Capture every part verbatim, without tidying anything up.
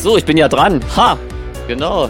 So, ich bin ja dran. Ha, genau.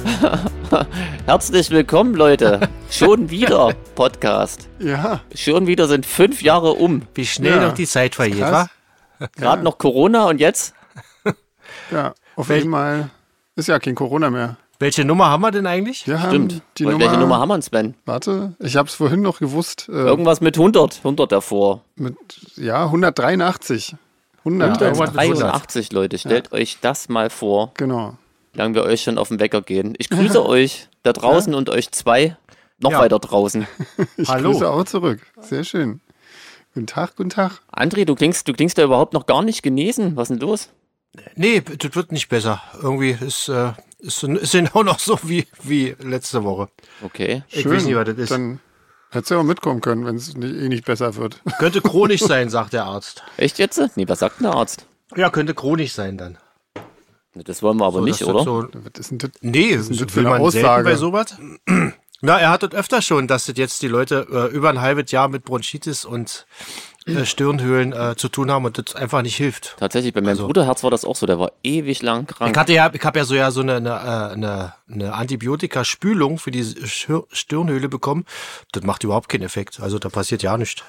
Herzlich willkommen, Leute. Schon wieder Podcast. Ja. Schon wieder sind fünf Jahre um. Wie schnell Ja. noch die Zeit vergeht, wa? Gerade Ja. noch Corona und jetzt? Ja, auf Wel- einmal ist ja kein Corona mehr. Welche Nummer haben wir denn eigentlich? Wir Stimmt. haben die Und Nummer, welche Nummer haben wir denn, Sven? Warte, ich habe es vorhin noch gewusst. Äh, Irgendwas mit hundert. hundert davor. mit, ja, hundertdreiundachtzig. hundertdreiundachtzig. hundertdreiundachtzig, Leute. Stellt euch das mal vor, Genau. wie lange wir euch schon auf den Wecker gehen. Ich grüße euch da draußen und euch zwei noch Ja. weiter draußen. Ich Hallo. grüße auch zurück. Sehr schön. Guten Tag, guten Tag. André, du klingst, du klingst ja überhaupt noch gar nicht genesen. Was ist denn los? Nee, das wird nicht besser. Irgendwie ist, äh, ist, ist genau noch so wie, wie letzte Woche. Okay. Ich Schön. weiß nicht, was das ist. Dann hättest du ja auch mitkommen können, wenn es nicht, eh nicht besser wird. Könnte chronisch sein, sagt der Arzt. Echt jetzt? Nee, was sagt denn der Arzt? Ja, könnte chronisch sein dann. Das wollen wir aber So, nicht, dass oder? das So, Was ist denn das? nee, ist denn das für will eine man selten Aussage? bei sowas. Na, er hat das öfter schon, dass das jetzt die Leute äh, über ein halbes Jahr mit Bronchitis und äh, Stirnhöhlen äh, zu tun haben und das einfach nicht hilft. Tatsächlich, bei meinem Also- Bruderherz war das auch so. Der war ewig lang krank. Ich hatte ja, ich habe ja so ja so eine, eine, äh, eine, eine Antibiotika-Spülung für die Schir- Stirnhöhle bekommen. Das macht überhaupt keinen Effekt. Also da passiert ja nichts.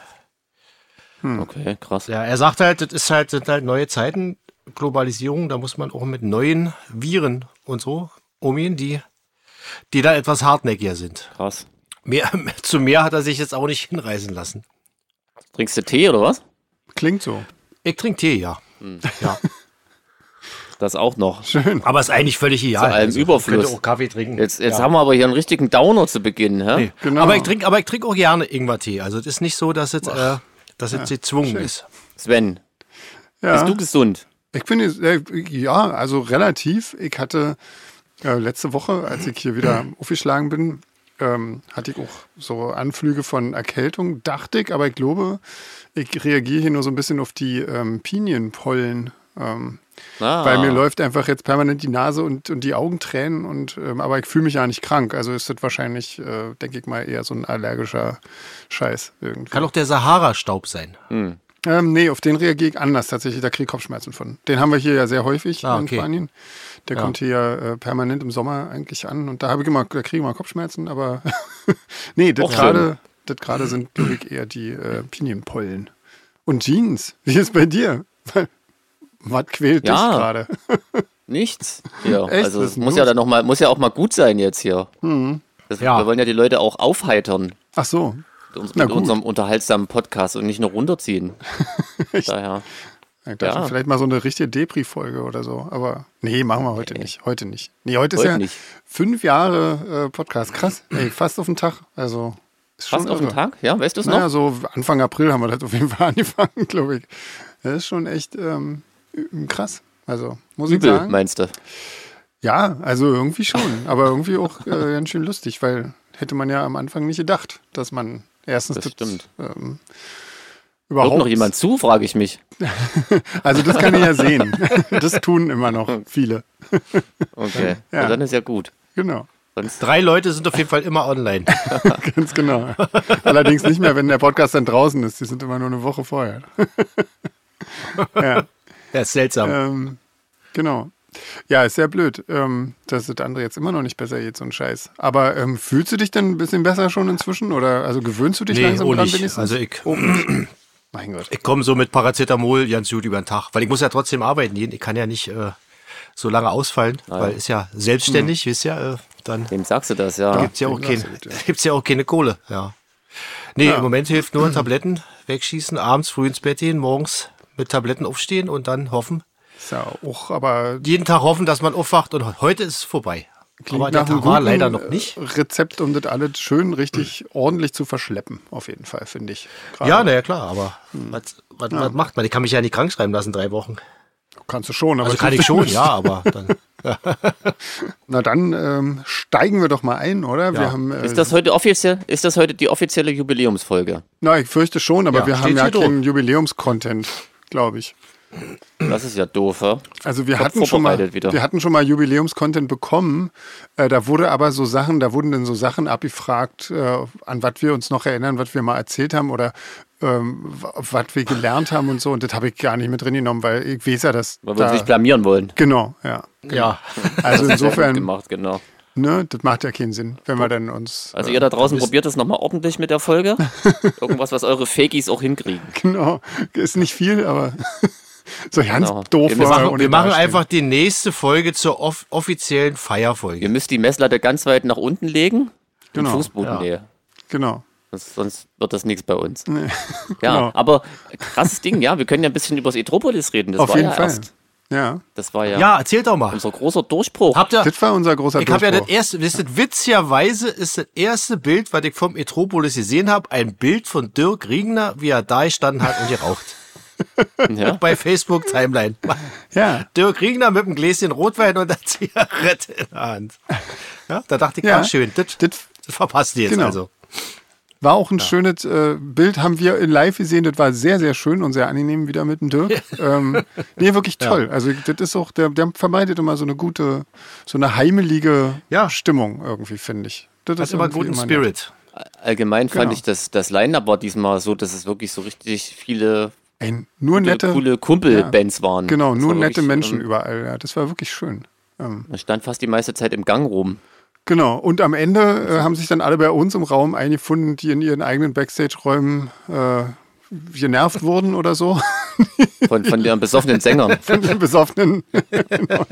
Okay, krass. Ja, er sagt halt, das ist halt, das sind halt neue Zeiten, Globalisierung, da muss man auch mit neuen Viren und so umgehen, die, die da etwas hartnäckiger sind. Krass. Mehr, zu mehr hat er sich jetzt auch nicht hinreißen lassen. Trinkst du Tee oder was? Klingt so. Ich trinke Tee, ja. ja. Das auch noch. Schön. Aber ist eigentlich völlig egal. Zu allem ich Überfluss. könnte auch Kaffee trinken. Jetzt, jetzt ja. haben wir aber hier einen richtigen Downer zu Beginn. Hä? Nee. Genau. Aber ich trinke, aber ich trinke auch gerne Ingwertee. Also es ist nicht so, dass es, äh, dass es gezwungen schön. ist. Sven, Ja. bist du gesund? Ich bin jetzt, äh, ja, also relativ. Ich hatte äh, letzte Woche, als ich hier wieder aufgeschlagen bin, ähm, hatte ich auch so Anflüge von Erkältung, dachte ich, aber ich glaube, ich reagiere hier nur so ein bisschen auf die ähm, Pinienpollen. Ähm, Ah, Weil mir läuft einfach jetzt permanent die Nase und, und die Augen tränen, und, ähm, aber ich fühle mich ja nicht krank. Also ist das wahrscheinlich, äh, denke ich mal, eher so ein allergischer Scheiß irgendwie. Kann auch der Sahara-Staub sein. Hm. Ähm, nee, auf den reagiere ich anders tatsächlich. Da kriege ich Kopfschmerzen von. Den haben wir hier ja sehr häufig Ah, in okay. Spanien. Der Ja. kommt hier ja äh, permanent im Sommer eigentlich an. Und da habe ich immer, da kriege ich immer Kopfschmerzen, aber nee, das Auch gerade, das gerade sind, glaube ich, eher die äh, Pinienpollen. Und Jeans, wie ist bei dir? Was quält Ja. dich gerade? Nichts. Ja, Echt? also Was es ist denn muss los? ja dann noch mal, muss ja auch mal gut sein jetzt hier. Hm. Das, Ja. Wir wollen ja die Leute auch aufheitern Ach so. mit, uns, Na mit gut. unserem unterhaltsamen Podcast und nicht nur runterziehen. Daher. Ich dachte, Ja. vielleicht mal so eine richtige Depri-Folge oder so. Aber nee, machen wir heute nicht. Heute nicht. Nee, heute, ist Heute ja nicht. fünf Jahre äh, Podcast. Krass. Ey, fast auf den Tag. Also ist schon Fast auf den irre. Tag? Ja, weißt du es Naja, noch? so Anfang April haben wir das auf jeden Fall angefangen, glaube ich. Das ist schon echt ähm, ü- krass. Also muss ich Übel, sagen. meinst du? Ja, also irgendwie schon. Aber irgendwie auch äh, ganz schön lustig, weil hätte man ja am Anfang nicht gedacht, dass man erstens Das stimmt. Ähm, Hört überhaupt noch jemand zu, frage ich mich. Also das kann ich ja sehen. Das tun immer noch viele. Okay, Ja. ja. Dann ist ja gut. Genau, Sonst, Drei Leute sind auf jeden Fall immer online. ganz genau. Allerdings nicht mehr, wenn der Podcast dann draußen ist. Die sind immer nur eine Woche vorher. Ja, Ja, ist seltsam. ähm, genau. Ja, ist sehr blöd, ähm, dass das andere jetzt immer noch nicht besser geht, so ein Scheiß. Aber ähm, fühlst du dich denn ein bisschen besser schon inzwischen? Oder also gewöhnst du dich Nee, langsam oh dran nicht. wenigstens? Also ich, Oh, nicht. Mein Gott. ich komme so mit Paracetamol ganz gut über den Tag, weil ich muss ja trotzdem arbeiten gehen. Ich kann ja nicht äh, so lange ausfallen, Ah, weil ja. ist ja selbstständig, wisst ihr, äh, dann wem sagst du das, ja? gibt's ja auch dem kein, sagst du das, ja. gibt's ja auch keine Kohle, ja. Nee, Ja. im Moment hilft nur Tabletten wegschießen, abends früh ins Bett gehen, morgens mit Tabletten aufstehen und dann hoffen, Ist ja auch, aber jeden Tag hoffen, dass man aufwacht und heute ist es vorbei. klingt Aber der nach einem Tag war guten, leider noch nicht. äh, Rezept, um das alles schön richtig ordentlich zu verschleppen, auf jeden Fall, finde ich. Gerade Ja, naja, klar, aber was, was, was macht man? Ich kann mich ja nicht krank schreiben lassen, drei Wochen. Kannst du schon, aber Also es kann hilft ich schon, nicht. ja, aber dann. Na dann ähm, steigen wir doch mal ein, oder? Wir Ja. haben, äh, Ist das heute offiziell, ist das heute die offizielle Jubiläumsfolge? na, ich fürchte schon, aber Ja, wir haben steht ja hier keinen Jubiläums-Content, glaube ich. Das ist ja doof, ja? Also wir Top hatten, schon mal, vorbereitet wieder. wir hatten schon mal Jubiläums-Content bekommen. Äh, da wurde aber so Sachen, da wurden dann so Sachen abgefragt, äh, an was wir uns noch erinnern, was wir mal erzählt haben oder ähm, was wir gelernt haben und so. Und das habe ich gar nicht mit drin genommen, weil ich weiß ja, dass Weil wir da, uns nicht blamieren wollen. Genau, ja. Ja. Also insofern, Gemacht, genau. ne, das macht ja keinen Sinn, wenn wir dann uns... Also äh, ihr da draußen probiert es nochmal ordentlich mit der Folge. Irgendwas, was eure Fakies auch hinkriegen. Genau, ist nicht viel, aber so ganz Genau. doof. Wir Wir war machen, ohne wir machen dastehen. einfach die nächste Folge zur off offiziellen Ihr Feierfolge. müsst die Messlatte ganz weit nach unten legen. In Genau. Fußbodennähe. Genau. Das, sonst wird das nichts bei uns. Nee. Ja, Genau. aber krasses Ding, ja. Wir können ja ein bisschen über das Etropolis reden. Das Auf war jeden ja Fall. erst. Ja, Das war ja, Ja, erzählt doch mal. unser großer Durchbruch. Habt ihr, das war unser großer ich habe ja das Durchbruch. erste, wisst ihr, witzigerweise ist das erste Bild, was ich vom Etropolis gesehen habe, ein Bild von Dirk Riegner, wie er da gestanden hat und geraucht. Ja. Bei Facebook Timeline. Ja, Dirk Riegner mit einem Gläschen Rotwein und einer Zigarette in der Hand. Ja, da dachte ich, Ja. ah, schön, das, das das verpasst ihr jetzt Genau. also. war auch ein schönes äh, Bild, haben wir in live gesehen. Das war sehr, sehr schön und sehr angenehm wieder mit dem Dirk. ähm, nee, wirklich toll. Also das ist auch, der, der verbreitet immer so eine gute, so eine heimelige Ja. Stimmung irgendwie, finde ich. Das Hat immer irgendwie guten nett. Spirit. Allgemein fand Genau. ich, dass das Line-Up war diesmal so, dass es wirklich so richtig viele Ey, nur gute, nette, coole Kumpelbands waren. genau, Das nur war nette wirklich, Menschen ähm, überall. Ja, das war wirklich schön. Ähm, Man stand fast die meiste Zeit im Gang rum. Genau, und am Ende äh, haben sich dann alle bei uns im Raum eingefunden, die in ihren eigenen Backstage-Räumen äh, genervt wurden oder so. Von, von den besoffenen Sängern. Von den Besoffenen. Genau.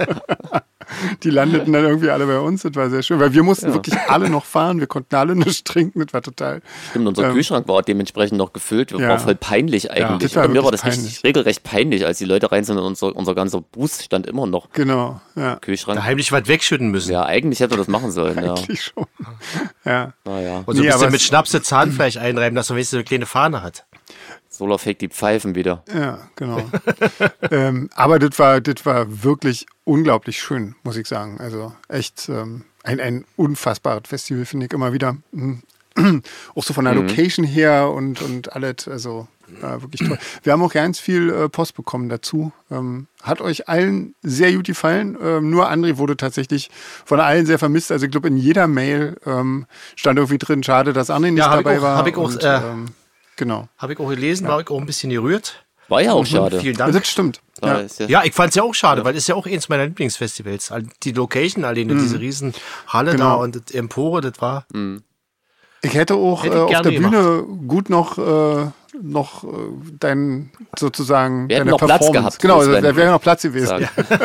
Die landeten dann irgendwie alle bei uns. Das war sehr schön, weil wir mussten Ja. wirklich alle noch fahren. Wir konnten alle nichts trinken. Das war total. Stimmt, unser Ähm, Kühlschrank war dementsprechend noch gefüllt. ja. War voll peinlich eigentlich. das war Bei mir war wirklich das richtig, regelrecht peinlich, als die Leute rein sind und unser, unser ganzer Boost stand immer noch Genau, ja. im Kühlschrank. Da heimlich was wegschütten müssen. Ja, eigentlich hätte man das machen sollen. Ja. Eigentlich schon. Ja. Naja, Und so Nee, ein aber bisschen es- mit Schnaps das Zahnfleisch einreiben, dass man wenigstens eine kleine Fahne hat. Solar Fake die Pfeifen wieder. Ja, genau. ähm, aber das war, das war wirklich unglaublich schön, muss ich sagen. Also echt ähm, ein, ein unfassbares Festival, finde ich immer wieder. Mhm. Auch so von der Location her und, und alles. Also äh, wirklich toll. Wir haben auch ganz viel äh, Post bekommen dazu. Ähm, hat euch allen sehr gut gefallen. Ähm, nur André wurde tatsächlich von allen sehr vermisst. Also ich glaube, in jeder Mail ähm, stand irgendwie drin, schade, dass André nicht Ja, hab ich dabei auch- war. hab ich auch, und, äh, ähm, genau. Habe ich auch gelesen, war ich auch ein bisschen gerührt. War ja auch schade. Vielen Ja, Dank. das stimmt. Da Ja. ist ja, Ja, ich fand es ja auch schade, weil es ist ja auch eins meiner Lieblingsfestivals. All- Die Location, alleine diese riesen Halle da Genau. und das Empore, das war. Ich hätte auch Hätte äh, ich auf gerne der Bühne gut noch, äh, noch äh, dein, sozusagen, Wir hätten deine noch Platz Performance. gehabt, Genau, Sven. da wäre noch Platz gewesen. sagen.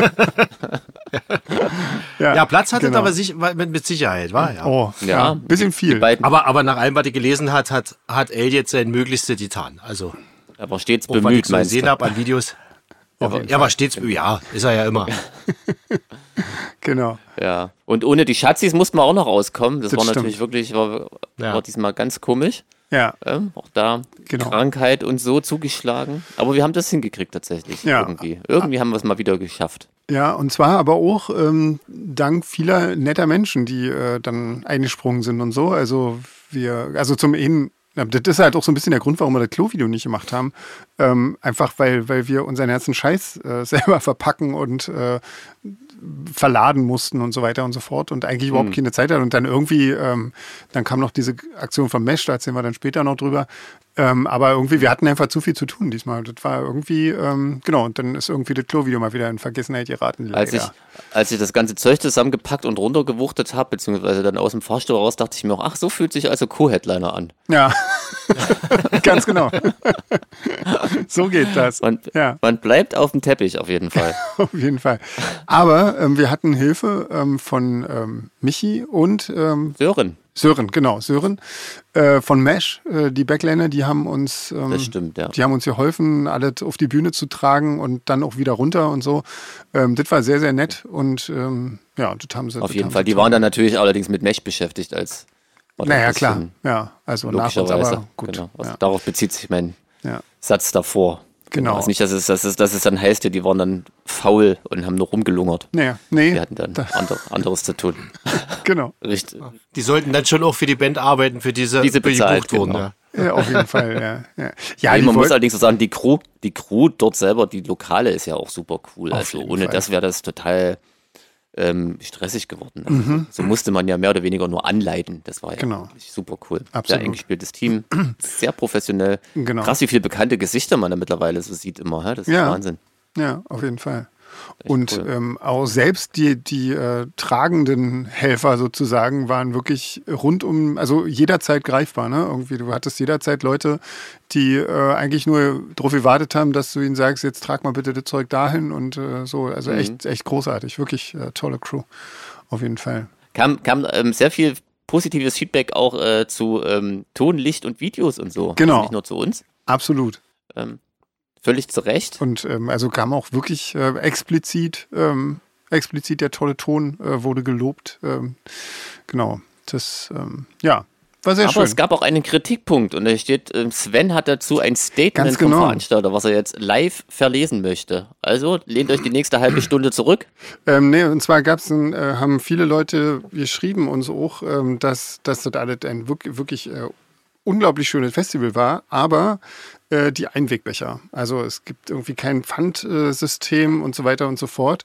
Ja, Platz hatte genau. aber sich, war mit, mit Sicherheit, war ja. Oh, ja, Ja, ein bisschen viel. Die beiden, Aber, aber nach allem, was ich gelesen hat, hat, hat Elliot sein Möglichstes getan. Also, er war stets auch was ich bemüht, so meinst gesehen du? habe an Videos. Auf Er jeden er war stets, ja, ist er ja immer. Genau. Ja. Und ohne die Schatzis mussten wir auch noch rauskommen. Das, Das war stimmt. natürlich wirklich, war, Ja. war diesmal ganz komisch. Ja, Ähm, auch da Genau. Krankheit und so zugeschlagen. Aber wir haben das hingekriegt tatsächlich. Ja. Irgendwie. Irgendwie haben wir es mal wieder geschafft. ja, und zwar aber auch ähm, dank vieler netter Menschen, die äh, dann eingesprungen sind und so. Also wir, also zum einen, ja, das ist halt auch so ein bisschen der Grund, warum wir das Klo-Video nicht gemacht haben. Ähm, einfach weil, weil wir unseren ganzen Scheiß äh, selber verpacken und äh, verladen mussten und so weiter und so fort und eigentlich überhaupt keine Zeit hatten. Und dann irgendwie, ähm, dann kam noch diese Aktion von Mesh, da erzählen wir dann später noch drüber. Ähm, aber irgendwie, wir hatten einfach zu viel zu tun diesmal. Das war irgendwie, ähm, genau, und dann ist irgendwie das Klo-Video mal wieder in Vergessenheit geraten. Als ich, leider. als ich das ganze Zeug zusammengepackt und runtergewuchtet habe, beziehungsweise dann aus dem Fahrstuhl raus, dachte ich mir auch, ach, so fühlt sich also Co-Headliner an. Ja, ganz genau. So geht das. Man, Ja. man bleibt auf dem Teppich auf jeden Fall. Auf jeden Fall. Aber ähm, wir hatten Hilfe ähm, von ähm, Michi und ähm, Sören, Sören, genau, Sören äh, von Mesh, äh, die Backliner, die haben uns, ähm, das stimmt, ja. die haben uns geholfen, alles auf die Bühne zu tragen und dann auch wieder runter und so. Ähm, das war sehr, sehr nett und ähm, ja, das haben sie. Auf das jeden haben Fall. sie Die toll. waren dann natürlich allerdings mit Mesh beschäftigt, als war das Naja, ein klar. bisschen Ja, also nach uns, Logischerweise. aber gut. Genau. Also Ja. darauf bezieht sich mein Ja. Satz davor. Genau. Also nicht, dass es, dass, es, dass es dann heißt, ja, die waren dann faul und haben nur rumgelungert. Naja, nee, Wir hatten dann da, ander, anderes zu tun. genau. Richtig. Die sollten dann schon auch für die Band arbeiten, für diese, Diese für die bezahlt, gebucht wurden. genau. Ja. Ja, auf jeden Fall, ja. Ja, ja nee, die man muss wollten- allerdings so sagen, die Crew, die Crew dort selber, die Lokale ist ja auch super cool. Auf Also jeden ohne Fall. das wäre das total ähm, stressig geworden. Also, Mhm. so musste man ja mehr oder weniger nur anleiten. Das war ja Genau. wirklich super cool. Absolut. Sehr eingespieltes Team, sehr professionell. Genau. Krass, wie viele bekannte Gesichter man da mittlerweile so sieht immer. hä? Das ist Ja. Wahnsinn. Ja, auf jeden Fall. Echt Und cool. ähm, auch selbst die, die äh, tragenden Helfer sozusagen waren wirklich rundum, also jederzeit greifbar. Ne? Irgendwie, du hattest jederzeit Leute, die äh, eigentlich nur darauf gewartet haben, dass du ihnen sagst, jetzt trag mal bitte das Zeug dahin und äh, so. Also Mhm. echt, echt großartig, wirklich äh, tolle Crew. Auf jeden Fall. Kam, kam ähm, sehr viel positives Feedback auch äh, zu ähm, Ton, Licht und Videos und so. Genau. Also nicht nur zu uns. Absolut. Ähm, völlig zu Recht. Und ähm, also kam auch wirklich äh, explizit, ähm, explizit der tolle Ton äh, wurde gelobt. Ähm, genau. Das, ähm, ja, war sehr Aber schön. es gab auch einen Kritikpunkt und da steht, ähm, Sven hat dazu ein Statement Ganz vom genau. Veranstalter, was er jetzt live verlesen möchte. Also lehnt euch die nächste halbe Stunde zurück. Ähm, nee, und zwar gab's ein, äh, haben viele Leute geschrieben uns auch, ähm, dass, dass das alles ein wirklich, wirklich äh, unglaublich schönes Festival war, aber äh, die Einwegbecher. Also es gibt irgendwie kein Pfandsystem und so weiter und so fort.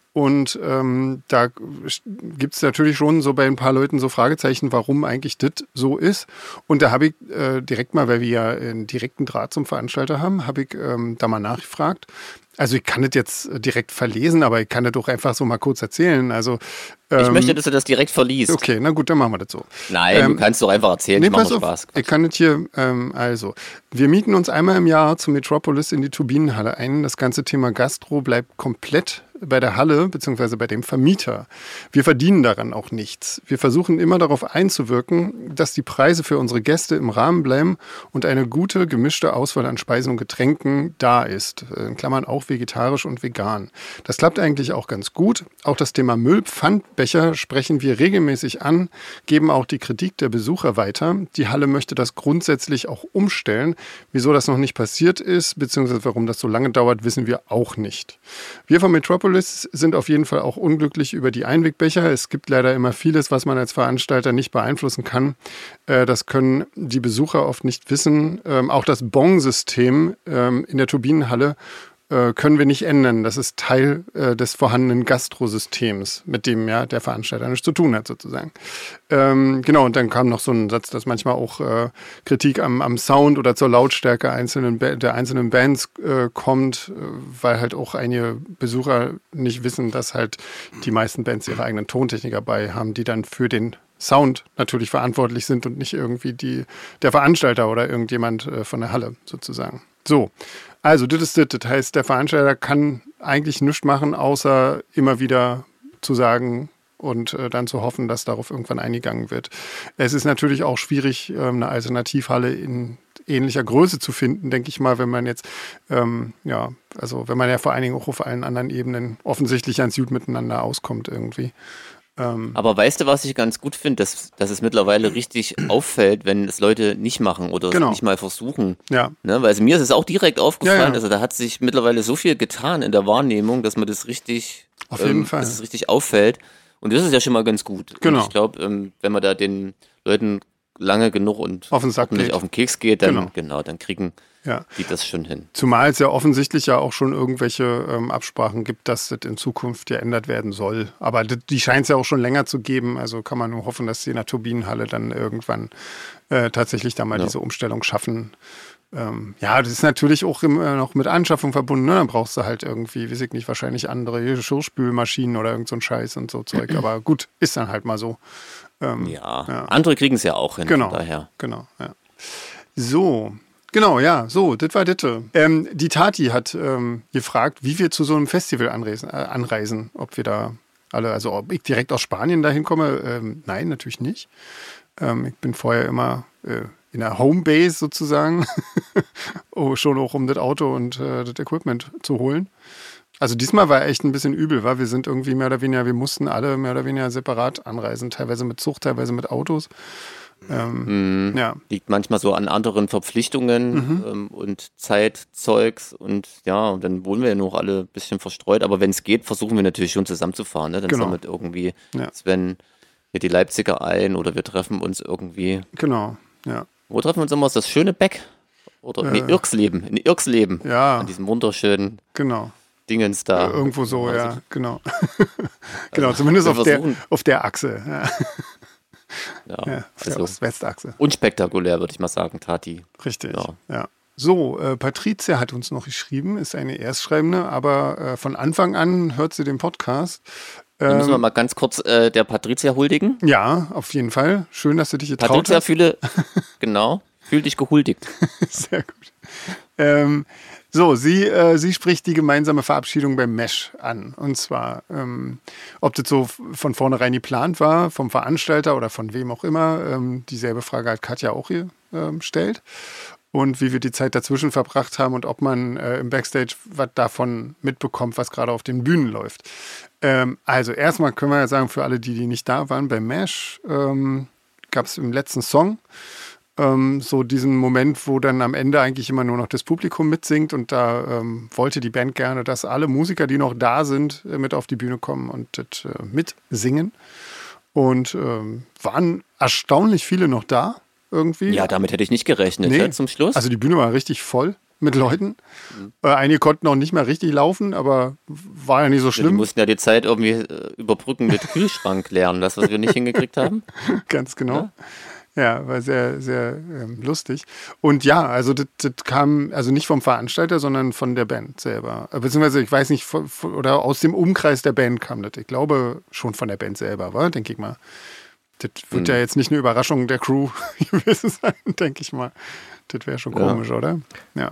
Und ähm, da gibt es natürlich schon so bei ein paar Leuten so Fragezeichen, warum eigentlich das so ist. Und da habe ich äh, direkt mal, weil wir ja einen direkten Draht zum Veranstalter haben, habe ich ähm, da mal nachgefragt. Also ich kann das jetzt direkt verlesen, aber ich kann das doch einfach so mal kurz erzählen. Also ähm, Ich möchte, dass du das direkt verliest. Okay, na gut, dann machen wir das so. Nein, Ähm, du kannst doch einfach erzählen, Nee, ich mach pass mir auf, Spaß. ich kann das hier, ähm, also, wir mieten uns einmal im Jahr zum Metropolis in die Turbinenhalle ein. Das ganze Thema Gastro bleibt komplett bei der Halle beziehungsweise bei dem Vermieter. Wir verdienen daran auch nichts. Wir versuchen immer darauf einzuwirken, dass die Preise für unsere Gäste im Rahmen bleiben und eine gute, gemischte Auswahl an Speisen und Getränken da ist. In Klammern auch vegetarisch und vegan. Das klappt eigentlich auch ganz gut. Auch das Thema Müllpfandbecher sprechen wir regelmäßig an, geben auch die Kritik der Besucher weiter. Die Halle möchte das grundsätzlich auch umstellen. Wieso das noch nicht passiert ist, beziehungsweise warum das so lange dauert, wissen wir auch nicht. Wir von Metropolis sind auf jeden Fall auch unglücklich über die Einwegbecher. Es gibt leider immer vieles, was man als Veranstalter nicht beeinflussen kann. Äh, das können die Besucher oft nicht wissen. Ähm, auch das Bon-System ähm, in der Turbinenhalle äh, können wir nicht ändern. Das ist Teil äh, des vorhandenen Gastrosystems, mit dem ja der Veranstalter nichts zu tun hat, sozusagen. Ähm, genau, und dann kam noch so ein Satz, dass manchmal auch äh, Kritik am, am Sound oder zur Lautstärke einzelnen Ba- der einzelnen Bands äh, kommt, äh, weil halt auch einige Besucher nicht wissen, dass halt die meisten Bands ihre eigenen Tontechniker bei haben, die dann für den Sound natürlich verantwortlich sind und nicht irgendwie die, der Veranstalter oder irgendjemand äh, von der Halle sozusagen. So, also das ist das. Das heißt, der Veranstalter kann eigentlich nichts machen, außer immer wieder zu sagen und äh, dann zu hoffen, dass darauf irgendwann eingegangen wird. Es ist natürlich auch schwierig, ähm, eine Alternativhalle in ähnlicher Größe zu finden, denke ich mal, wenn man jetzt, ähm, ja, also wenn man ja vor allen Dingen auch auf allen anderen Ebenen offensichtlich ganz gut miteinander auskommt irgendwie. Ähm, Aber weißt du, was ich ganz gut finde, dass, dass es mittlerweile richtig auffällt, wenn es Leute nicht machen oder Genau. es nicht mal versuchen. ja, Ne? Weil also mir ist es auch direkt aufgefallen, Ja, ja. also da hat sich mittlerweile so viel getan in der Wahrnehmung, dass man das richtig, Auf jeden Fall. dass es richtig auffällt. Und das ist ja schon mal ganz gut. Genau. Und ich glaube, ähm, wenn man da den Leuten lange genug und Auf den Sack ordentlich geht. auf den Keks geht, dann Genau. genau, dann kriegen ja. die das schon hin. Zumal es ja offensichtlich ja auch schon irgendwelche ähm, Absprachen gibt, dass das in Zukunft geändert werden soll. Aber das, die scheint es ja auch schon länger zu geben. Also kann man nur hoffen, dass sie in der Turbinenhalle dann irgendwann äh, tatsächlich da mal Ja. diese Umstellung schaffen. Ähm, ja, das ist natürlich auch immer noch mit Anschaffung verbunden. Ne? Dann brauchst du halt irgendwie, weiß ich nicht, wahrscheinlich andere Geschirrspülmaschinen oder irgend so ein Scheiß und so Zeug. Aber gut, ist dann halt mal so. Ähm, Ja. Ja. Andere kriegen es ja auch hin, Genau. von daher. Genau, ja. So, genau, ja, so, das war das. Ähm, die Tati hat ähm, gefragt, wie wir zu so einem Festival anreisen, äh, anreisen, ob wir da alle, also ob ich direkt aus Spanien dahin komme. Ähm, nein, natürlich nicht. Ähm, ich bin vorher immer äh, in der Homebase sozusagen, oh, schon auch um das Auto und äh, das Equipment zu holen. Also diesmal war echt ein bisschen übel, weil wir sind irgendwie mehr oder weniger, wir mussten alle mehr oder weniger separat anreisen, teilweise mit Zug, teilweise mit Autos. Ähm, Mhm. Ja, Liegt manchmal so an anderen Verpflichtungen Mhm. ähm, und Zeitzeugs und ja, und dann wohnen wir ja noch alle ein bisschen verstreut, aber wenn es geht, versuchen wir natürlich schon zusammenzufahren, ne? Dann Genau. sammelt irgendwie Ja. Sven hier die Leipziger ein oder wir treffen uns irgendwie. genau, ja. Wo treffen wir uns immer? Ist das Schönebeck? Oder Äh, nee, Irksleben. In Irksleben. Ja. An diesem wunderschönen Genau. Dingens da. Äh, Irgendwo so, Also, ja, genau. genau, zumindest wir auf der, versuchen- auf der Achse. Ja, Ja, ja, auf der also Ost-West-Achse. unspektakulär, würde ich mal sagen, Tati. Richtig. Ja. Ja. So, äh, Patricia hat uns noch geschrieben, ist eine Erstschreibende, aber äh, von Anfang an hört sie den Podcast. Dann müssen wir Ähm, mal ganz kurz äh, der Patricia huldigen. ja, auf jeden Fall. Schön, dass du dich getraut Patricia, hast. fühle, genau, fühl dich gehuldigt. Sehr gut. Ähm, so, sie, äh, sie spricht die gemeinsame Verabschiedung beim Mesh an. Und zwar, ähm, ob das so f- von vornherein geplant war, vom Veranstalter oder von wem auch immer. Ähm, dieselbe Frage hat Katja auch hier ähm, stellt. Und wie wir die Zeit dazwischen verbracht haben und ob man äh, im Backstage was davon mitbekommt, was gerade auf den Bühnen läuft. Ähm, also erstmal können wir ja sagen, für alle, die, die nicht da waren, beim Mesh ähm, gab es im letzten Song ähm, so diesen Moment, wo dann am Ende eigentlich immer nur noch das Publikum mitsingt und da ähm, wollte die Band gerne, dass alle Musiker, die noch da sind, äh, mit auf die Bühne kommen und das äh, mitsingen. Und ähm, waren erstaunlich viele noch da irgendwie. Ja, damit hätte ich nicht gerechnet, Nee. ja, zum Schluss. Also die Bühne war richtig voll mit Leuten. Äh, einige konnten auch nicht mehr richtig laufen, aber war ja nicht so Ja, die schlimm. mussten ja die Zeit irgendwie äh, überbrücken mit Kühlschrank lernen, das, was wir nicht hingekriegt haben. Ganz genau. Ja, war sehr, sehr ähm, lustig. Und ja, also das, das kam also nicht vom Veranstalter, sondern von der Band selber. Äh, Beziehungsweise, ich weiß nicht, von, von, oder aus dem Umkreis der Band kam das. Ich glaube schon von der Band selber, war, denke ich mal. Das wird Hm. ja jetzt nicht eine Überraschung der Crew gewesen sein, denke ich mal. Das wäre schon Ja. komisch, oder? Ja.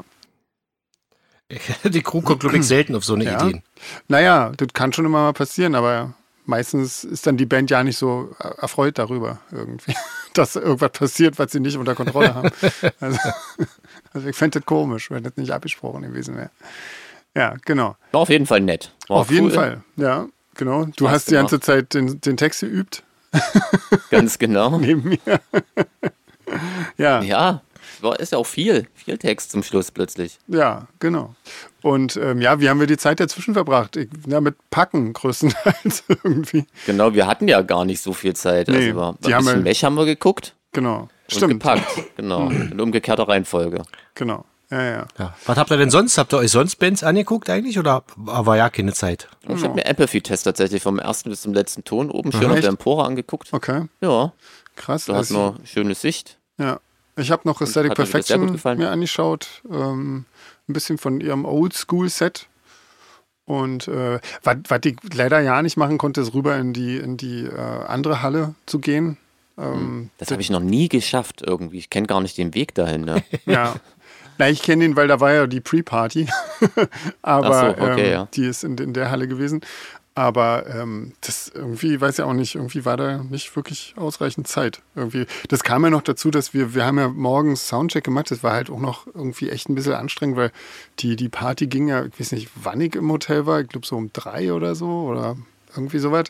Die Crew kommt, glaube ich, selten auf so eine Ja. Idee. Naja, das kann schon immer mal passieren, aber meistens ist dann die Band ja nicht so erfreut darüber irgendwie, dass irgendwas passiert, was sie nicht unter Kontrolle haben. Also, also ich fände das komisch, wenn das nicht abgesprochen gewesen wäre. Ja, genau. War auf jeden Fall nett. War Auf jeden cool. Fall, ja, genau. Du Spaß hast die ganze gemacht. Zeit den, den Text geübt Ganz genau. neben mir. ja, ja, Ja, war, ist ja auch viel, viel Text zum Schluss plötzlich. genau. Und ähm, ja, wie haben wir die Zeit dazwischen verbracht? Ich, ja, mit Packen größtenteils irgendwie. Genau, wir hatten ja gar nicht so viel Zeit. Nee, also war, die ein haben bisschen ja- Mech haben wir geguckt Genau. und Stimmt. gepackt. Genau, in umgekehrter Reihenfolge. Genau. Ja, ja. Ja. Was habt ihr denn sonst? Habt ihr euch sonst Bands angeguckt eigentlich oder war ja keine Zeit? Und ich habe mir Empathy-Test tatsächlich vom ersten bis zum letzten Ton oben schön auf echt? der Empore angeguckt. Okay, Ja, krass. du hast Also, eine schöne Sicht. ja. Ich habe noch Aesthetic hat mir das sehr gut Perfection gefallen. mir angeschaut. Ähm, ein bisschen von ihrem Oldschool-Set. Und äh, was was ich leider ja nicht machen konnte, ist rüber in die, in die äh, andere Halle zu gehen. Ähm, Das habe ich noch nie geschafft irgendwie. Ich kenne gar nicht den Weg dahin. Ne? Ja. Na, ich kenne ihn, weil da war ja die Pre-Party. Aber Ach so, okay, ähm, ja. die ist in, in der Halle gewesen. Aber ähm, das irgendwie, weiß ja auch nicht, irgendwie war da nicht wirklich ausreichend Zeit. Irgendwie. Das kam ja noch dazu, dass wir, wir haben ja morgens Soundcheck gemacht, das war halt auch noch irgendwie echt ein bisschen anstrengend, weil die, die Party ging ja, ich weiß nicht, wann ich im Hotel war, ich glaube so um drei oder so oder irgendwie sowas.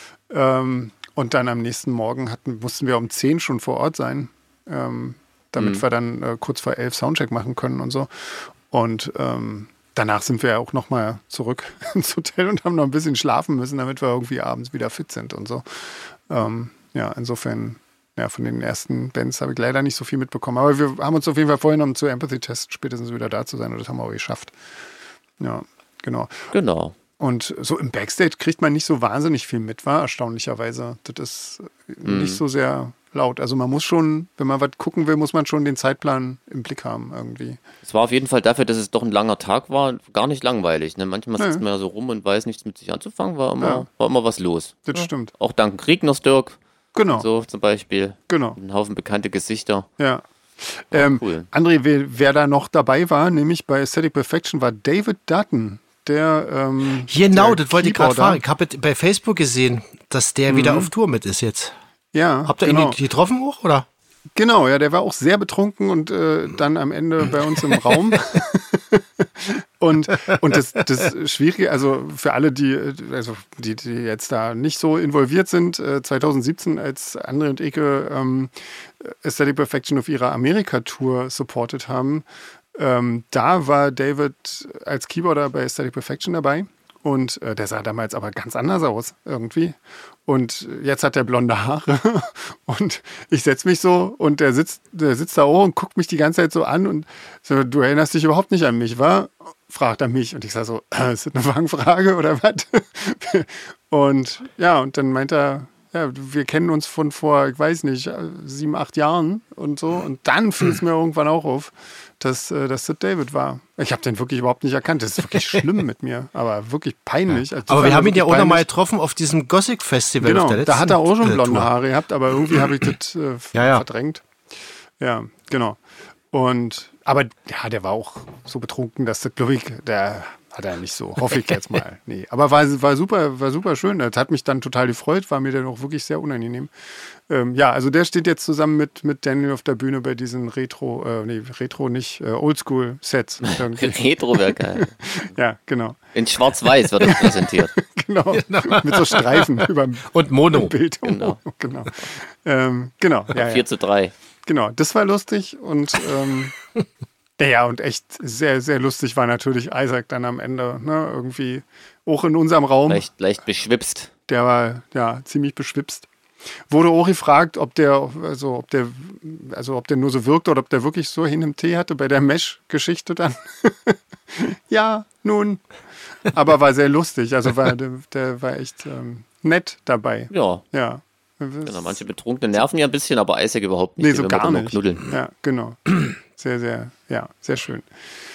Ähm, und dann am nächsten Morgen hatten, mussten wir um zehn schon vor Ort sein, ähm, damit Mhm. wir dann äh, kurz vor elf Soundcheck machen können und so. Und ähm, danach sind wir ja auch nochmal zurück ins Hotel und haben noch ein bisschen schlafen müssen, damit wir irgendwie abends wieder fit sind und so. Ähm, ja, insofern, ja, von den ersten Bands habe ich leider nicht so viel mitbekommen. Aber wir haben uns auf jeden Fall vorgenommen, zu Empathy-Test spätestens wieder da zu sein und das haben wir auch geschafft. Ja, genau. Genau. Und so im Backstage kriegt man nicht so wahnsinnig viel mit, war erstaunlicherweise. Das ist nicht so sehr laut. Also man muss schon, wenn man was gucken will, muss man schon den Zeitplan im Blick haben irgendwie. Es war auf jeden Fall dafür, dass es doch ein langer Tag war, gar nicht langweilig. Ne? Manchmal Nee. sitzt man ja so rum und weiß nichts mit sich anzufangen, war immer, Ja. war immer was los. Das stimmt. Auch dank Kriegner Dirk, Genau, so zum Beispiel. genau, Ein Haufen bekannte Gesichter. ja. Ähm, cool. André, wer, wer da noch dabei war, nämlich bei Aesthetic Perfection, war David Dutton, der ähm, Genau, der das wollte ich gerade Keyboarder. fragen. Ich habe bei Facebook gesehen, dass der wieder auf Tour mit ist jetzt. Ja, Habt ihr genau. ihn getroffen auch, oder? Genau, ja, der war auch sehr betrunken und äh, dann am Ende bei uns im Raum. und und das, das Schwierige, also für alle, die, also die, die jetzt da nicht so involviert sind, äh, zwanzig siebzehn, als André und Eke ähm, Aesthetic Perfection auf ihrer Amerika-Tour supportet haben, ähm, da war David als Keyboarder bei Aesthetic Perfection dabei. Und äh, der sah damals aber ganz anders aus irgendwie. Und jetzt hat er blonde Haare und ich setze mich so und der sitzt, der sitzt da auch und guckt mich die ganze Zeit so an und so, du erinnerst dich überhaupt nicht an mich, wa? Fragt er mich. Und ich sage so, äh, ist das eine Fangfrage oder was? Und ja, und dann meint er, ja, wir kennen uns von vor, ich weiß nicht, sieben, acht Jahren und so. Und dann fiel es mir irgendwann auch auf, dass, dass das David war. Ich habe den wirklich überhaupt nicht erkannt. Das ist wirklich schlimm mit mir, aber wirklich peinlich. Also aber wir haben ihn ja auch peinlich. nochmal getroffen auf diesem Gothic-Festival. Genau, auf der da hat er auch schon blonde Tour. Haare gehabt, aber irgendwie habe ich das äh, ja, ja. verdrängt. Ja, genau. Und, aber ja, der war auch so betrunken, dass das, glaube ich, der hat er nicht so, hoffe ich jetzt mal. Nee, aber war, war super, war super schön. Das hat mich dann total gefreut, war mir dann auch wirklich sehr unangenehm. Ähm, ja, also der steht jetzt zusammen mit, mit Daniel auf der Bühne bei diesen Retro, äh, nee, Retro nicht, äh, Oldschool-Sets. Retro wäre geil. Ja, genau. In Schwarz-Weiß wird das präsentiert. Genau, mit so Streifen über und Mono. Bild. Genau. Genau. Ähm, genau. Ja, vier zu drei. Genau, das war lustig und ähm, ja, und echt sehr, sehr lustig war natürlich Isaac dann am Ende, ne, irgendwie auch in unserem Raum. Leicht, leicht beschwipst. Der war, ja, ziemlich beschwipst. Wurde auch gefragt, ob der, also ob der, also ob der nur so wirkte oder ob der wirklich so hin im Tee hatte bei der Mesh-Geschichte dann. Ja, nun. Aber war sehr lustig, also war, der, der war echt ähm, nett dabei. Ja. Ja. Genau, manche Betrunkene nerven ja ein bisschen, aber Isaac überhaupt nicht. Nee, Die so will man gar dann nur nicht. knuddeln. Ja, genau. Sehr, sehr, ja, sehr schön.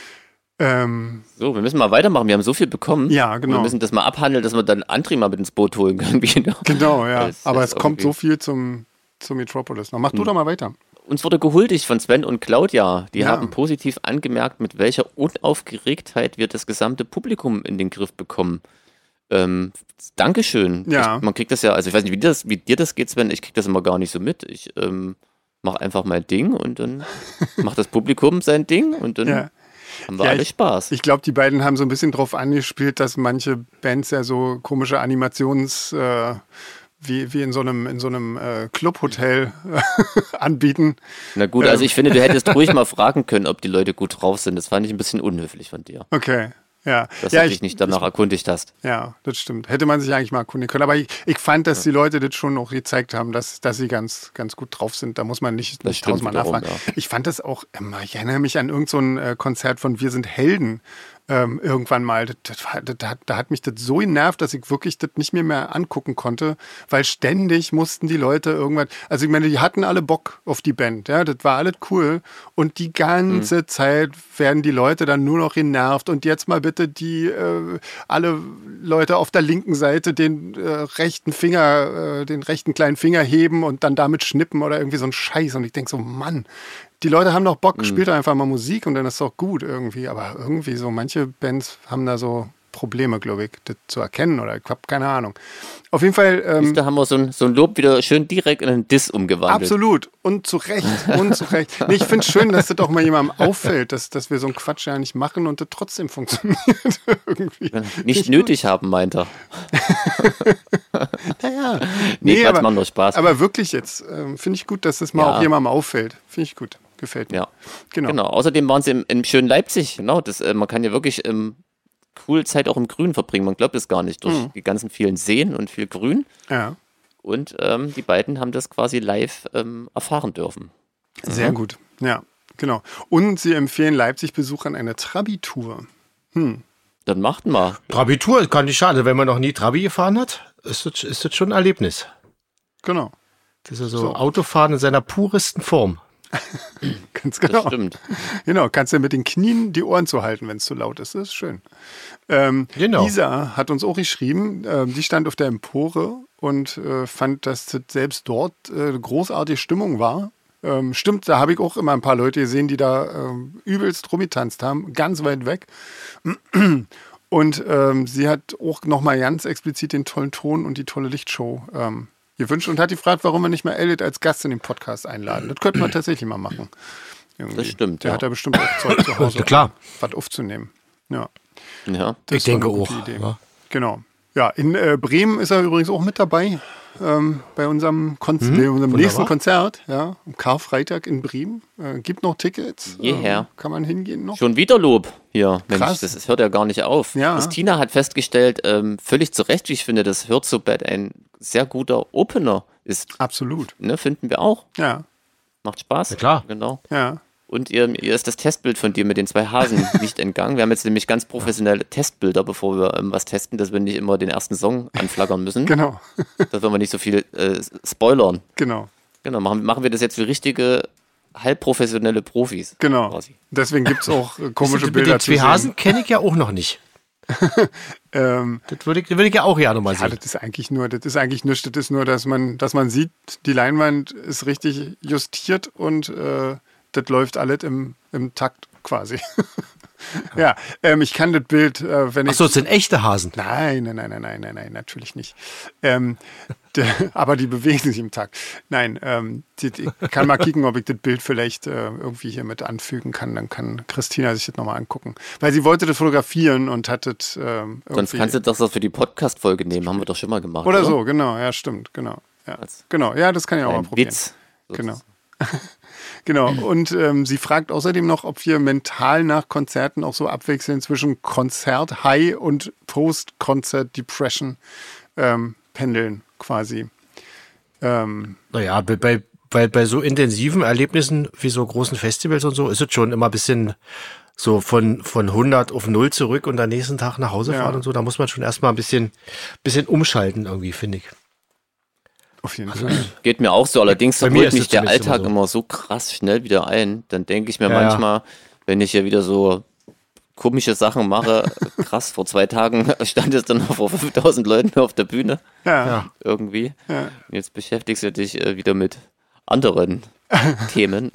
Ähm, So, wir müssen mal weitermachen. Wir haben so viel bekommen. Ja, genau. Wir müssen das mal abhandeln, dass wir dann André mal mit ins Boot holen können. genau, ja. Als- Aber als es kommt irgendwie- so viel zum, zum Metropolis noch. Mach du Hm. doch mal weiter. Uns wurde gehuldigt von Sven und Claudia. Die Ja. haben positiv angemerkt, mit welcher Unaufgeregtheit wir das gesamte Publikum in den Griff bekommen. Ähm, Dankeschön. Ja. Ich, man kriegt das ja, also ich weiß nicht, wie, das, wie dir das geht, Sven, ich krieg das immer gar nicht so mit. Ich ähm, mache einfach mein Ding und dann macht das Publikum sein Ding und dann Ja. haben wir Ja, alle ich- Spaß. Ich glaube, die beiden haben so ein bisschen drauf angespielt, dass manche Bands ja so komische Animations, äh, wie, wie in so einem, in so einem äh, Clubhotel äh, anbieten. Na gut, ähm. also ich finde, du hättest ruhig mal fragen können, ob die Leute gut drauf sind. Das fand ich ein bisschen unhöflich von dir, Okay. Ja, dass ja, du ich, dich nicht danach erkundigt hast. ja, das stimmt. Hätte man sich eigentlich mal erkundigen können. Aber ich, ich fand, dass die Leute das schon auch gezeigt haben, dass, dass sie ganz, ganz gut drauf sind. Da muss man nicht, Das nicht stimmt tausendmal wiederum, nachfragen. ja. Ich fand das auch, ähm, ich erinnere mich an irgend so ein äh, Konzert von Wir sind Helden ähm, irgendwann mal. Das, das, war- das, da, hat- da hat mich das so genervt, dass ich wirklich das nicht mehr, mehr angucken konnte, weil ständig mussten die Leute irgendwann, also ich meine, die hatten alle Bock auf die Band, ja, das war alles cool und die ganze Mhm. Zeit werden die Leute dann nur noch genervt und jetzt mal bitte die äh, alle Leute auf der linken Seite den äh, rechten Finger, äh, den rechten kleinen Finger heben und dann damit schnippen oder irgendwie so ein Scheiß und ich denke so, Mann, die Leute haben doch Bock, spielt doch einfach mal Musik und dann ist doch gut irgendwie, aber irgendwie so manche Bands haben da so Probleme, glaube ich, das zu erkennen oder ich habe keine Ahnung. Auf jeden Fall ähm, Da haben wir so ein, so ein Lob wieder schön direkt in einen Diss umgewandelt. absolut. Und zu Recht. Und zu Recht. Nee, ich finde es schön, dass das auch mal jemandem auffällt, dass, dass wir so einen Quatsch ja nicht machen und das trotzdem funktioniert. Irgendwie. Nicht nötig haben, meint er. Naja. Nee, Quatsch, aber, macht nur Spaß. aber wirklich jetzt ähm, finde ich gut, dass das mal Ja. auch jemandem auffällt. Finde ich gut. Gefällt mir. Ja, Genau. genau. Außerdem waren sie im, im schönen Leipzig. Genau, das, äh, man kann ja wirklich ähm, cool Zeit auch im Grün verbringen. Man glaubt es gar nicht. Durch Mhm. die ganzen vielen Seen und viel Grün. Ja. Und ähm, die beiden haben das quasi live ähm, erfahren dürfen. Sehr gut. Ja, genau. Und sie empfehlen Leipzig-Besuchern eine Trabi-Tour. Dann macht mal. Trabi-Tour kann nicht schade. Wenn man noch nie Trabi gefahren hat, ist das, ist das schon ein Erlebnis. Genau. Das ist ja so, So. Autofahren in seiner puresten Form. Ganz Das genau. stimmt. Genau, kannst du mit den Knien die Ohren zuhalten, wenn es zu laut ist. Das ist schön. Ähm, Genau. Isa hat uns auch geschrieben, ähm, die stand auf der Empore und äh, fand, dass das selbst dort äh, großartige Stimmung war. Ähm, stimmt, da habe ich auch immer ein paar Leute gesehen, die da ähm, übelst rumgetanzt haben, ganz weit weg. Und ähm, sie hat auch nochmal ganz explizit den tollen Ton und die tolle Lichtshow ähm, gewünscht und hat gefragt, warum wir nicht mal Elliot als Gast in den Podcast einladen. Das könnten wir tatsächlich mal machen. Irgendwie. Das stimmt, Der ja. hat ja bestimmt auch Zeug zu Hause, Ja, klar. was aufzunehmen. Ja, Ja. das Ich denke war eine auch. gute Idee. Ja. Genau. Ja, in äh, Bremen ist er übrigens auch mit dabei. Ähm, bei unserem, Kon Mhm, nee, unserem wunderbar. nächsten Konzert, ja, am Karfreitag in Bremen. Äh, gibt noch Tickets. Jeher. Ähm, kann man hingehen noch? Schon wieder Lob hier. Mensch, Krass. das, das hört ja gar nicht auf. Ja. Christina hat festgestellt, ähm, völlig zu Recht, wie ich finde, dass Hurt So Bad ein sehr guter Opener ist. Absolut. Ne, finden wir auch. Ja, Macht Spaß. Ja, klar. Genau. ja. Und ihr, ihr ist das Testbild von dir mit den zwei Hasen nicht entgangen. Wir haben jetzt nämlich ganz professionelle Testbilder, bevor wir ähm, was testen, dass wir nicht immer den ersten Song anflaggern müssen. Genau, Dass wir nicht so viel äh, spoilern. genau, Genau, machen, machen wir das jetzt wie richtige, halbprofessionelle Profis. genau. Quasi. Deswegen gibt es auch äh, komische mit Bilder den zu zwei sehen. Hasen kenne ich ja auch noch nicht. Ähm, Das würde ich, das würde ich ja auch gerne mal ja, sehen. das ist eigentlich nur, das ist eigentlich nichts. Das ist nur, dass man, dass man sieht, die Leinwand ist richtig justiert und äh, das läuft alles im, im Takt quasi. Ja, ähm, ich kann das Bild, äh, wenn ich. Achso, es sind echte Hasen. Nein, nein, nein, nein, nein, nein, nein, natürlich nicht. Ähm, de, aber die bewegen sich im Takt. Nein, ähm, die, die, ich kann mal kicken, ob ich das Bild vielleicht äh, irgendwie hier mit anfügen kann. Dann kann Christina sich das nochmal angucken. Weil sie wollte das fotografieren und hat das ähm, irgendwie. Sonst kannst du das doch für die Podcast-Folge nehmen, haben wir doch schon mal gemacht. Oder oder? so, genau, ja, stimmt, genau. Ja, Als genau, ja, das kann ich auch mal Ein probieren. Witz. Genau. Genau, und ähm, sie fragt außerdem noch, ob wir mental nach Konzerten auch so abwechseln zwischen Konzert-High und Post-Concert-Depression ähm, pendeln quasi. Ähm, Naja, bei, bei, bei, bei so intensiven Erlebnissen wie so großen Festivals und so ist es schon immer ein bisschen so von, von hundert auf null zurück und am nächsten Tag nach Hause Ja. fahren und so. Da muss man schon erstmal ein bisschen, bisschen umschalten irgendwie, finde ich. auf jeden Fall. Geht mir auch so, allerdings Bei mir holt ist mich es der zumindest Alltag immer so. immer so krass schnell wieder ein. Dann denke ich mir Ja, ja. manchmal, wenn ich hier wieder so komische Sachen mache, krass, vor zwei Tagen stand es dann noch vor fünftausend Leuten auf der Bühne Ja, Ja. irgendwie. ja. Jetzt beschäftigst du dich äh, wieder mit anderen Themen.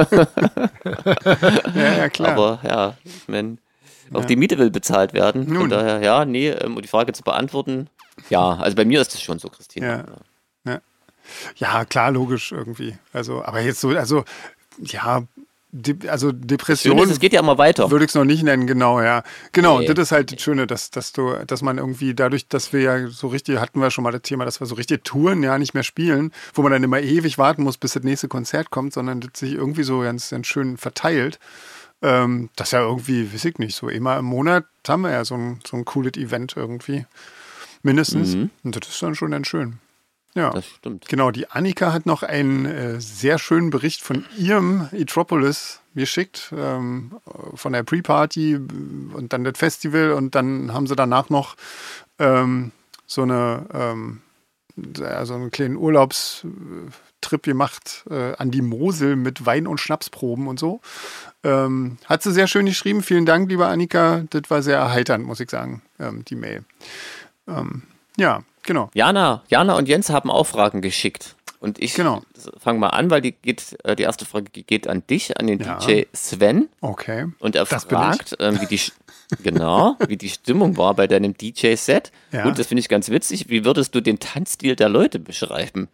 ja, ja, klar. Aber ja, ich meine, auch die Miete will bezahlt werden. Nun. Von daher, ja, nee, ähm, um die Frage zu beantworten, ja, also bei mir ist es schon so, Christina. Ja. Ja. Ja, klar, logisch irgendwie. Also, aber jetzt so, also, ja, de, also Schön Depression ist, es geht ja immer weiter. würde ich es noch nicht nennen, genau, ja. Genau, Nee. und das ist halt das Schöne, dass, dass du, dass man irgendwie dadurch, dass wir ja so richtig, hatten wir schon mal das Thema, dass wir so richtig Touren ja nicht mehr spielen, wo man dann immer ewig warten muss, bis das nächste Konzert kommt, sondern das sich irgendwie so ganz, ganz schön verteilt. Ähm, das ist ja irgendwie, weiß ich nicht, so immer im Monat haben wir ja so ein, so ein cooles Event irgendwie. Mindestens. Mhm. Und das ist dann schon ganz schön. Ja. Das stimmt. Genau, die Annika hat noch einen äh, sehr schönen Bericht von ihrem Etropolis mir geschickt, ähm, von der Pre-Party äh, und dann das Festival und dann haben sie danach noch ähm, so eine ähm, also einen kleinen Urlaubstrip gemacht äh, an die Mosel mit Wein- und Schnapsproben und so. Ähm, hat sie sehr schön geschrieben. Vielen Dank, liebe Annika. Das war sehr erheiternd, muss ich sagen, ähm, die Mail. Ähm, ja, genau. Jana, Jana und Jens haben auch Fragen geschickt. Und ich Genau. fange mal an, weil die, geht, äh, die erste Frage geht an dich, an den Ja. D J Sven. Okay. Und er Das bin fragt, ähm, wie die Sch- genau, wie die Stimmung war bei deinem D J-Set. Ja. Und das finde ich ganz witzig. Wie würdest du den Tanzstil der Leute beschreiben?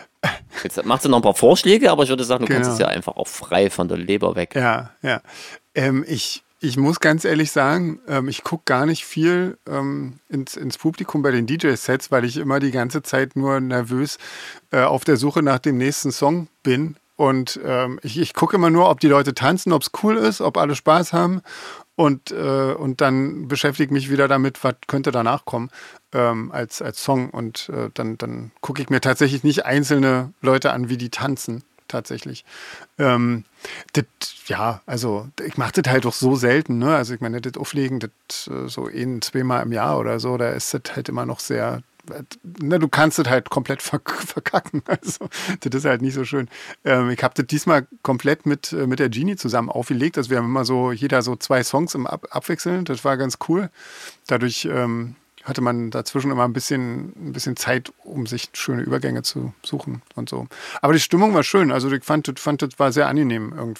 Jetzt machst du noch ein paar Vorschläge, aber ich würde sagen, du kannst Genau. es ja einfach auch frei von der Leber weg. Ja, ja. Ähm, ich, ich muss ganz ehrlich sagen, ähm, ich gucke gar nicht viel ähm, ins, ins Publikum bei den D J-Sets, weil ich immer die ganze Zeit nur nervös äh, auf der Suche nach dem nächsten Song bin. Und ähm, ich, ich gucke immer nur, ob die Leute tanzen, ob es cool ist, ob alle Spaß haben. Und, äh, und dann beschäftige ich mich wieder damit, was könnte danach kommen ähm, als, als Song. Und äh, dann, dann gucke ich mir tatsächlich nicht einzelne Leute an, wie die tanzen. Tatsächlich. Ähm, das, ja, also ich mache das halt auch so selten. Ne? Also ich meine, das Auflegen, das äh, so ein, zweimal im Jahr oder so, da ist das halt immer noch sehr... Ne, du kannst das halt komplett verk verkacken. Also, das ist halt nicht so schön. Ähm, ich habe das diesmal komplett mit, äh, mit der Genie zusammen aufgelegt. Also wir haben immer so, jeder so zwei Songs im Ab Abwechseln. Das war ganz cool. Dadurch ähm, hatte man dazwischen immer ein bisschen, ein bisschen Zeit, um sich schöne Übergänge zu suchen und so. Aber die Stimmung war schön. Also ich fand, das- fand das war sehr angenehm irgendwie.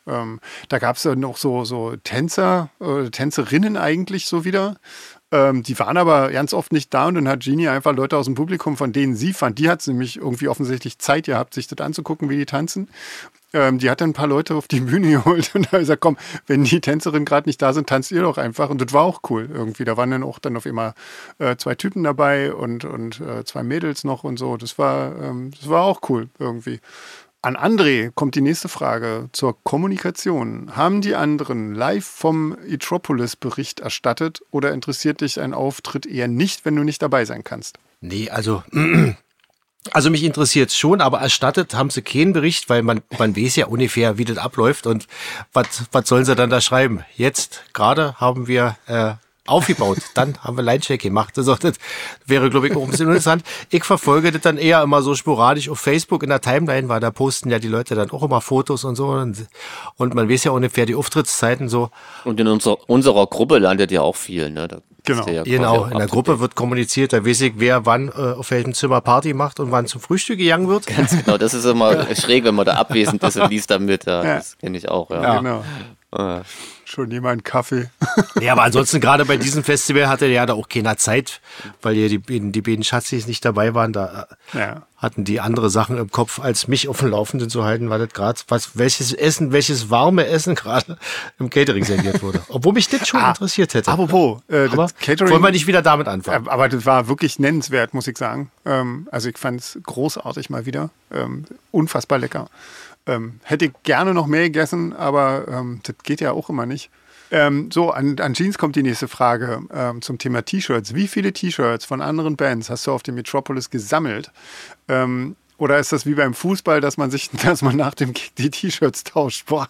Ähm, da gab es dann auch so, so Tänzer, äh, Tänzerinnen eigentlich so wieder. Ähm, die waren aber ganz oft nicht da und dann hat Genie einfach Leute aus dem Publikum, von denen sie fand, die hat nämlich irgendwie offensichtlich Zeit gehabt, sich das anzugucken, wie die tanzen. Ähm, die hat dann ein paar Leute auf die Bühne geholt und da hat gesagt, komm, wenn die Tänzerinnen gerade nicht da sind, tanzt ihr doch einfach. Und das war auch cool irgendwie. Da waren dann auch dann auf immer äh, zwei Typen dabei und, und äh, zwei Mädels noch und so. Das war, ähm, das war auch cool irgendwie. An André kommt die nächste Frage zur Kommunikation. Haben die anderen live vom Etropolis-Bericht erstattet oder interessiert dich ein Auftritt eher nicht, wenn du nicht dabei sein kannst? Nee, also, also mich interessiert es schon, aber erstattet haben sie keinen Bericht, weil man, man weiß ja ungefähr, wie das abläuft und was was sollen sie dann da schreiben? Jetzt gerade haben wir äh, aufgebaut, dann haben wir Linecheck gemacht. Also, das wäre, glaube ich, auch ein bisschen interessant. Ich verfolge das dann eher immer so sporadisch auf Facebook in der Timeline, weil da posten ja die Leute dann auch immer Fotos und so. Und, und man weiß ja ungefähr die Auftrittszeiten so. Und in unserer, unserer Gruppe landet ja auch viel, ne? Da Genau. ja Genau, in der Gruppe wird kommuniziert, da weiß ich, wer wann äh, auf welchem Zimmer Party macht und wann zum Frühstück gegangen wird. Ganz genau, das ist immer schräg, wenn man da abwesend ist und liest damit. Ja, Ja. Das kenne ich auch, ja. Ja. Genau. Ah. Schon jemand Kaffee. Ja, aber ansonsten gerade bei diesem Festival hatte ja da auch keiner Zeit, weil ja die, beiden- die beiden Schatzis nicht dabei waren. Da äh, Ja. hatten die andere Sachen im Kopf, als mich auf dem Laufenden zu halten, weil das gerade was, welches Essen, welches warme Essen gerade im Catering serviert wurde. Obwohl mich das schon Ah, interessiert hätte. Apropos, äh, das aber Catering. wollen wir nicht wieder damit anfangen? Ja, aber das war wirklich nennenswert, muss ich sagen. Ähm, also ich fand es großartig mal wieder. Ähm, unfassbar lecker. Ähm, hätte ich gerne noch mehr gegessen, aber ähm, das geht ja auch immer nicht. Ähm, so, an, an Jeans kommt die nächste Frage ähm, zum Thema T-Shirts. Wie viele T-Shirts von anderen Bands hast du auf dem Metropolis gesammelt? Ähm, oder ist das wie beim Fußball, dass man sich, dass man nach dem Kick die T-Shirts tauscht? Boah.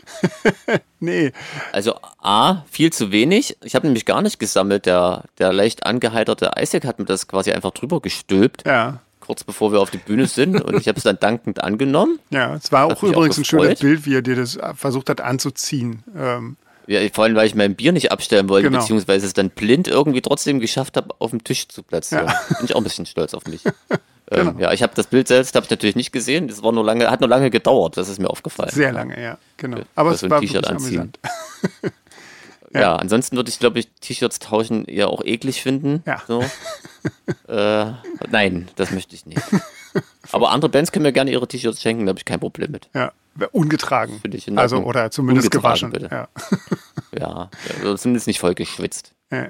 Nee. Also A, viel zu wenig. Ich habe nämlich gar nicht gesammelt. Der, der leicht angeheiterte Isaac hat mir das quasi einfach drüber gestülpt, Ja. kurz bevor wir auf die Bühne sind. Und ich habe es dann dankend angenommen. Ja, es war Hat auch mich auch übrigens ein schönes gefreut. Bild, wie er dir das versucht hat anzuziehen. Ähm, Ja, vor allem, weil ich mein Bier nicht abstellen wollte, Genau. beziehungsweise es dann blind irgendwie trotzdem geschafft habe, auf dem Tisch zu platzieren. Ja. Bin ich auch ein bisschen stolz auf mich. Genau. ähm, ja, ich habe das Bild selbst habe ich natürlich nicht gesehen. Das war nur lange, hat nur lange gedauert. Das ist mir aufgefallen. Sehr lange, ja, genau. Ja, Aber oder es so ein war T-Shirt wirklich anziehen. amüsant. Ja, ansonsten würde ich, glaube ich, T-Shirts tauschen eher auch eklig finden. Ja. So. äh, nein, das möchte ich nicht. Aber andere Bands können mir gerne ihre T-Shirts schenken, da habe ich kein Problem mit. Ja, ungetragen. Finde ich in Also, Ordnung. oder zumindest Ungetragen, gewaschen. bitte. Ja. Ja, also zumindest nicht voll geschwitzt. Ja.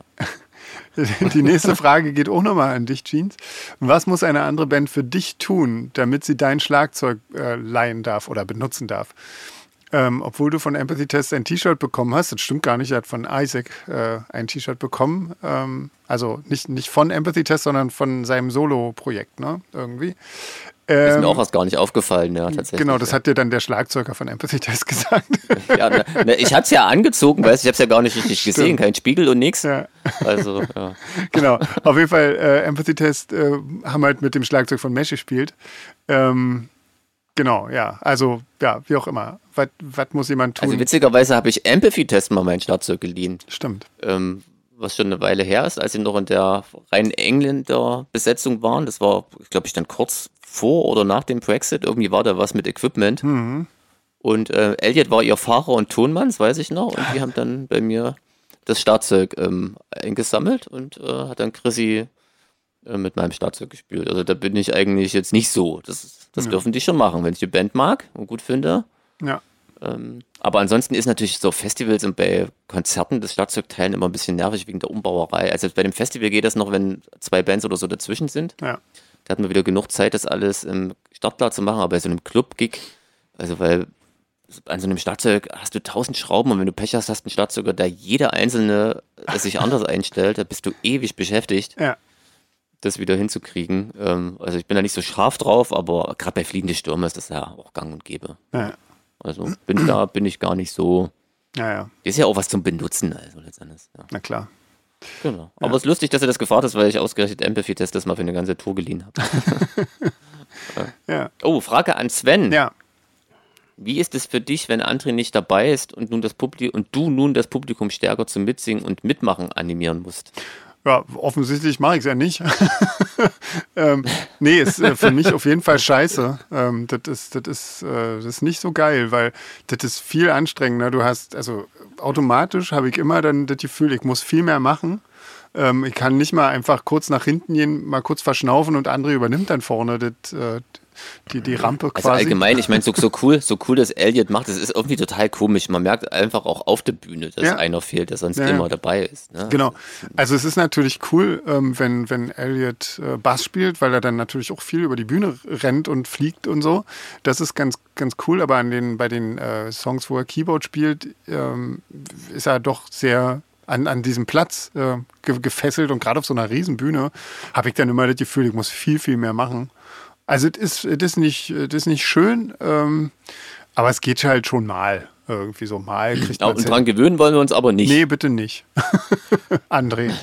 Die nächste Frage geht auch nochmal an dich, Jeans. Was muss eine andere Band für dich tun, damit sie dein Schlagzeug äh, leihen darf oder benutzen darf? Ähm, obwohl du von Empathy Test ein T-Shirt bekommen hast, das stimmt gar nicht, er hat von Isaac äh, ein T-Shirt bekommen. Ähm, also nicht, nicht von Empathy Test, sondern von seinem Solo-Projekt, ne? Irgendwie. Ist Ähm, mir auch was gar nicht aufgefallen, ja, tatsächlich. Genau, das ja. hat dir dann der Schlagzeuger von Empathy Test gesagt. Ja, ne, ne, ich hatte es ja angezogen, weißt du, ich habe es ja gar nicht richtig Stimmt. gesehen, kein Spiegel und nix. Ja. Also, ja. Genau, auf jeden Fall, äh, Empathy Test äh, haben halt mit dem Schlagzeug von Mesh gespielt. Ähm, genau, ja, also, ja, wie auch immer. Was muss jemand tun? Also witzigerweise habe ich Empathy-Test mal mein Schlagzeug geliehen. Stimmt. Ähm, was schon eine Weile her ist, als sie noch in der reinen Engländer-Besetzung waren. Das war, ich glaube, ich dann kurz vor oder nach dem Brexit. Irgendwie war da was mit Equipment. Mhm. Und äh, Elliot war ihr Fahrer und Tonmann, das weiß ich noch. Und die haben dann bei mir das Schlagzeug ähm, eingesammelt und äh, hat dann Chrissy äh, mit meinem Schlagzeug gespielt. Also da bin ich eigentlich jetzt nicht so. Das, das Ja. dürfen die schon machen, wenn ich die Band mag und gut finde. Ja. Ähm, aber ansonsten ist natürlich so Festivals und bei Konzerten das Schlagzeugteilen immer ein bisschen nervig wegen der Umbauerei. Also bei dem Festival geht das noch, wenn zwei Bands oder so dazwischen sind. Ja. Da hat man wieder genug Zeit, das alles im Startklar zu machen. Aber bei so einem Club-Gig, also weil an so einem Schlagzeug hast du tausend Schrauben und wenn du Pech hast, hast du einen Schlagzeuger, der jeder einzelne äh, sich anders einstellt, da bist du ewig beschäftigt, Ja. das wieder hinzukriegen. Ähm, also ich bin da nicht so scharf drauf, aber gerade bei Fliegende Stürme ist das ja auch gang und gäbe. Ja. Also bin da bin ich gar nicht so. Ja, ja, Ist ja auch was zum Benutzen, also letztendlich. Ja, na klar. genau. Aber es ist lustig, dass du das gefragt hast, weil ich ausgerechnet Empathy-Test das mal für eine ganze Tour geliehen habe. Ja. Oh, Frage an Sven. Ja. Wie ist es für dich, wenn André nicht dabei ist und nun das Publikum und du nun das Publikum stärker zum Mitsingen und Mitmachen animieren musst? Ja, offensichtlich mache ich es ja nicht. ähm, nee, ist äh, für mich auf jeden Fall scheiße. Ähm, das ist, das ist, äh, das ist nicht so geil, weil das ist viel anstrengender. Du hast, also automatisch habe ich immer dann das Gefühl, ich muss viel mehr machen. Ähm, ich kann nicht mal einfach kurz nach hinten gehen, mal kurz verschnaufen und André übernimmt dann vorne das, äh, die, die Rampe quasi. Also allgemein, ich meine, so, so cool, so cool, dass Elliot macht, das ist irgendwie total komisch. Man merkt einfach auch auf der Bühne, dass Ja. einer fehlt, der sonst Ja, immer ja. dabei ist. Ne? Genau. Also es ist natürlich cool, ähm, wenn, wenn Elliot äh, Bass spielt, weil er dann natürlich auch viel über die Bühne rennt und fliegt und so. Das ist ganz, ganz cool, aber an den, bei den äh, Songs, wo er Keyboard spielt, ähm, ist er doch sehr an, an diesem Platz äh, ge- gefesselt und gerade auf so einer Riesenbühne habe ich dann immer das Gefühl, ich muss viel, viel mehr machen. Also es ist, es ist nicht, es ist nicht schön, ähm, aber es geht halt schon mal. Irgendwie so mal kriegt Ja, man und dran gewöhnen wollen wir uns aber nicht. Nee, bitte nicht. André.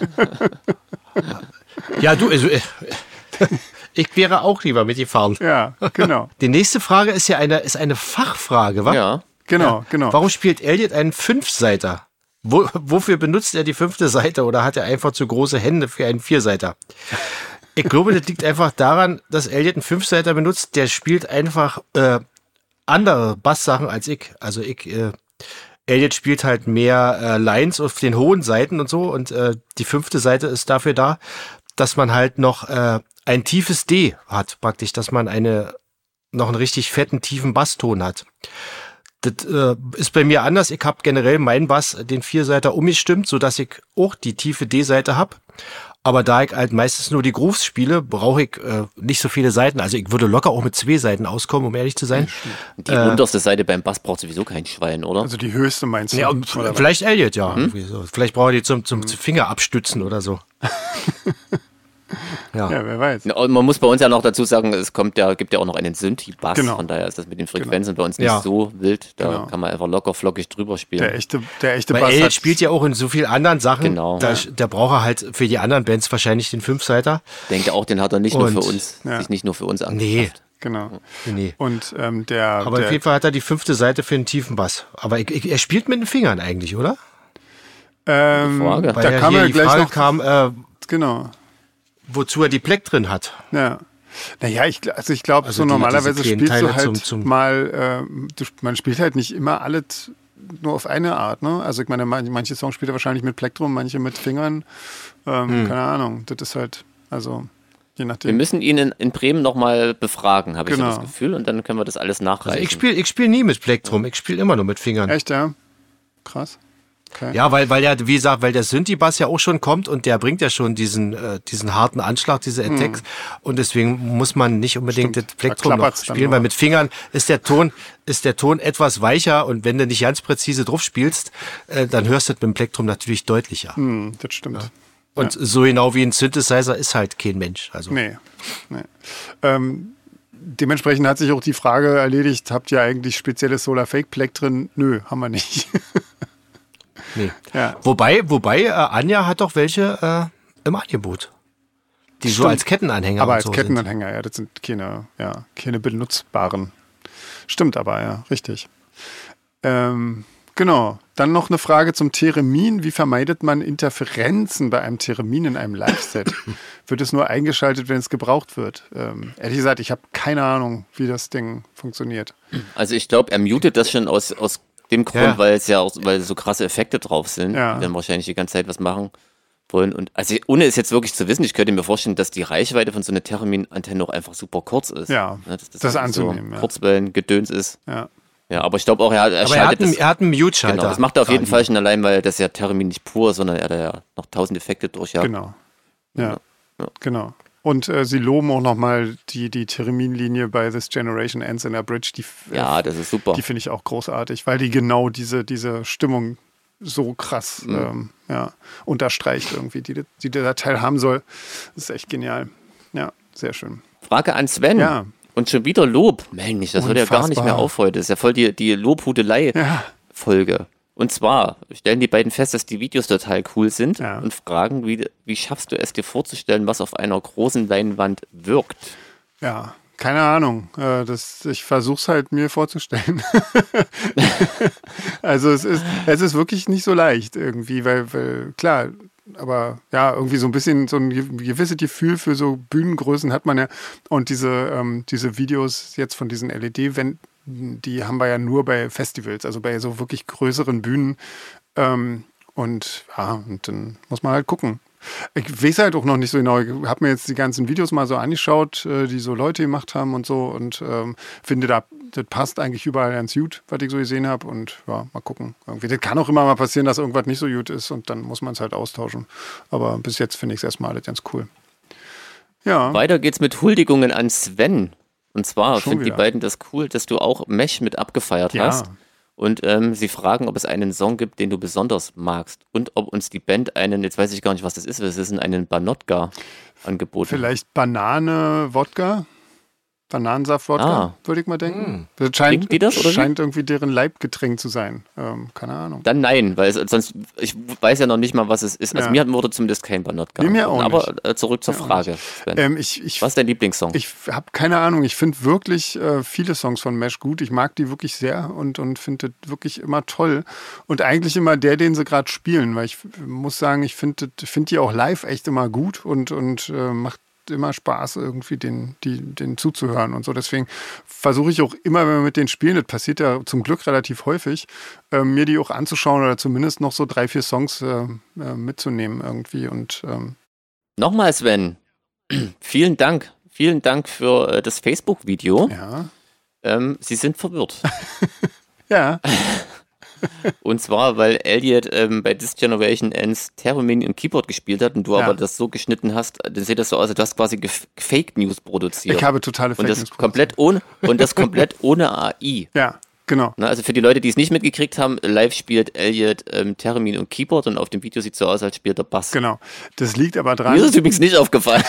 Ja, du, also, äh, ich wäre auch lieber mitgefahren. Ja, genau. Die nächste Frage ist ja eine, ist eine Fachfrage, wa? Ja. Genau, genau. Warum spielt Elliot einen Fünfseiter? Wo, wofür benutzt er die fünfte Seite oder hat er einfach zu große Hände für einen Vierseiter? Ich glaube, das liegt einfach daran, dass Elliot einen Fünfseiter benutzt. Der spielt einfach äh, andere Basssachen als ich. Also ich, äh, Elliot spielt halt mehr äh, Lines auf den hohen Seiten und so. Und äh, die fünfte Seite ist dafür da, dass man halt noch äh, ein tiefes D hat, praktisch, dass man eine noch einen richtig fetten, tiefen Basston hat. Das äh, ist bei mir anders. Ich habe generell meinen Bass, den Vierseiter, umgestimmt, sodass ich auch die tiefe D-Seite habe. Aber da ich halt meistens nur die Grooves spiele, brauche ich äh, nicht so viele Seiten. Also ich würde locker auch mit zwei Seiten auskommen, um ehrlich zu sein. Die äh, unterste Seite beim Bass braucht sowieso kein Schwein, oder? Also die höchste meinst du? Ja, und oder was? vielleicht Elliot, ja. Irgendwie so. Vielleicht brauche ich die zum, zum Finger abstützen oder so. Ja. Ja, wer weiß. Ja, und man muss bei uns ja noch dazu sagen, es kommt ja, gibt ja auch noch einen Synthi-Bass, Genau. von daher ist das mit den Frequenzen bei uns nicht Ja. so wild. Da Genau. kann man einfach locker flockig drüber spielen. Der echte, der echte Weil Bass Elliot hat, spielt ja auch in so vielen anderen Sachen. Genau. Da, da braucht er halt für die anderen Bands wahrscheinlich den Fünfseiter. Ich denke auch, den hat er nicht nur Und- für uns, Ja. sich nicht nur für uns Nee, angeschafft. Genau. nee. Und ähm, der, Aber der auf jeden Fall hat er die fünfte Seite für einen tiefen Bass. Aber ich, ich, er spielt mit den Fingern eigentlich, oder? ähm, Frage. Weil da ja kam hier ja die gleich Frage noch, kam, äh, genau. wozu er die Pleck drin hat. Ja. Naja, ich, gl- also ich glaube, Also so die- normalerweise diese kleinen spielst du Teile halt zum- zum- mal, äh, du, man spielt halt nicht immer alles nur auf eine Art, ne? Also ich meine, man- manche Songs spielt er wahrscheinlich mit Plektrum, manche mit Fingern, ähm, Hm. keine Ahnung. Das ist halt, also je Wir nachdem. müssen ihn in, in Bremen nochmal befragen, habe ich Genau. so das Gefühl, und dann können wir das alles nachreichen. Also ich spiele ich spiel nie mit Plektrum, ich spiele immer nur mit Fingern. Echt, ja? Krass. Okay. Ja, weil, weil ja, wie gesagt, weil der Synthi-Bass ja auch schon kommt und der bringt ja schon diesen, äh, diesen harten Anschlag, diese Attacks. Und deswegen muss man nicht unbedingt Stimmt. das Plektrum Da noch klappert's dann spielen, nur. weil mit Fingern ist der Ton, ist der Ton etwas weicher und wenn du nicht ganz präzise drauf spielst, äh, dann hörst du das mit dem Plektrum natürlich deutlicher. Hm, das stimmt. Und so genau wie ein Synthesizer ist halt kein Mensch. Also. Nee. nee. Ähm, dementsprechend hat sich auch die Frage erledigt, habt ihr eigentlich spezielles Solar Fake Pleck drin? Nö, haben wir nicht. Nee. Ja. Wobei, wobei, äh, Anja hat doch welche äh, im Angebot. Die so Stimmt. als Kettenanhänger Aber und als so Kettenanhänger, ja, das sind keine, ja, keine benutzbaren. Stimmt aber, ja, richtig. Ähm, genau. Dann noch eine Frage zum Theremin. Wie vermeidet man Interferenzen bei einem Theremin in einem Live-Set? Wird es nur eingeschaltet, wenn es gebraucht wird? Ähm, ehrlich gesagt, ich habe keine Ahnung, wie das Ding funktioniert. Also ich glaube, er mutet das schon aus, aus dem Grund, Ja. weil es ja auch, weil so krasse Effekte drauf sind, Ja. die dann wahrscheinlich die ganze Zeit was machen wollen. Und also ohne es jetzt wirklich zu wissen, ich könnte mir vorstellen, dass die Reichweite von so einer Theremin-Antenne auch einfach super kurz ist. Ja, Ne, dass das, das wirklich anzunehmen, so ja. Kurzwellen-Gedöns ist. Ja. Ja, aber ich glaube auch, er, er Aber er hat, schaltet einen, das. er hat einen Mute-Schalter. Genau, das macht er auf jeden da Fall schon allein, weil das ja Theremin nicht pur, sondern er da ja noch tausend Effekte durchjagt. Genau. Ja, Ja. genau. Und äh, sie loben auch nochmal die, die Theremin-Linie bei This Generation Ends in a Bridge. Die, äh, Ja, das ist super. Die finde ich auch großartig, weil die genau diese, diese Stimmung so krass Mhm. ähm, ja, unterstreicht irgendwie, die, die der Teil haben soll. Das ist echt genial. Ja, sehr schön. Frage an Sven. Ja. Und schon wieder Lob. Mensch, das hört ja gar nicht mehr Unfassbar. auf heute. Das ist ja voll die, die Lobhudelei-Folge. Ja. Und zwar stellen die beiden fest, dass die Videos total cool sind Ja. und fragen, wie, wie schaffst du es dir vorzustellen, was auf einer großen Leinwand wirkt? Ja, keine Ahnung. Äh, das, ich versuche es halt mir vorzustellen. also es ist, es ist wirklich nicht so leicht irgendwie, weil, weil klar, aber ja, irgendwie so ein bisschen so ein gewisses Gefühl für so Bühnengrößen hat man ja. Und diese, ähm, diese Videos jetzt von diesen L E D-Wänden, die haben wir ja nur bei Festivals, also bei so wirklich größeren Bühnen. Ähm, und ja, und dann muss man halt gucken. Ich weiß halt auch noch nicht so genau. Ich habe mir jetzt die ganzen Videos mal so angeschaut, die so Leute gemacht haben und so und ähm, finde, da, das passt eigentlich überall ganz gut, was ich so gesehen habe. Und ja, mal gucken. Irgendwie. Das kann auch immer mal passieren, dass irgendwas nicht so gut ist und dann muss man es halt austauschen. Aber bis jetzt finde ich es erstmal alles ganz cool. Ja. Weiter geht's mit Huldigungen an Sven. Und zwar Schon finden die wieder. beiden das cool, dass du auch Mesh mit abgefeiert Ja. hast. Und ähm, sie fragen, ob es einen Song gibt, den du besonders magst. Und ob uns die Band einen, jetzt weiß ich gar nicht, was das ist, was ist denn einen Banotka angeboten? Vielleicht Banane, Wodka? Bananensaft-Wodka, Ah. würde ich mal denken. Mm. Das scheint, Trinken die das, oder wie? scheint irgendwie deren Leibgetränk zu sein. Ähm, keine Ahnung. Dann nein, weil es, sonst, ich weiß ja noch nicht mal, was es ist. Also Ja. mir wurde zumindest kein Banotka Nee, mir auch angeboten. Aber äh, zurück zur Mir auch Frage, Sven. Ähm, ich, ich, Was ist dein Lieblingssong? Ich habe keine Ahnung. Ich finde wirklich äh, viele Songs von Mesh gut. Ich mag die wirklich sehr und, und finde das wirklich immer toll. Und eigentlich immer der, den sie gerade spielen, weil ich muss sagen, ich finde find die auch live echt immer gut und, und äh, macht immer Spaß, irgendwie den, die, den zuzuhören und so. Deswegen versuche ich auch immer, wenn wir mit denen spielen, das passiert ja zum Glück relativ häufig, äh, mir die auch anzuschauen oder zumindest noch so drei, vier Songs äh, äh, mitzunehmen irgendwie. Und ähm, Nochmal, Sven, vielen Dank. Vielen Dank für äh, das Facebook-Video. ja. Ähm, Sie sind verwirrt. Ja. Und zwar, weil Elliot ähm, bei This Generation Ends Theremin im Keyboard gespielt hat und du Ja. aber das so geschnitten hast, dann sieht das so aus, als du hast quasi gef- Fake News produziert. Ich habe totale und Fake das News komplett ohne und das komplett ohne A I. Ja, genau. Na, also für die Leute, die es nicht mitgekriegt haben, live spielt Elliot ähm, Theremin und Keyboard und auf dem Video sieht es so aus, als spielt er Bass. Genau. Das liegt aber Mir ist dran, es übrigens nicht aufgefallen.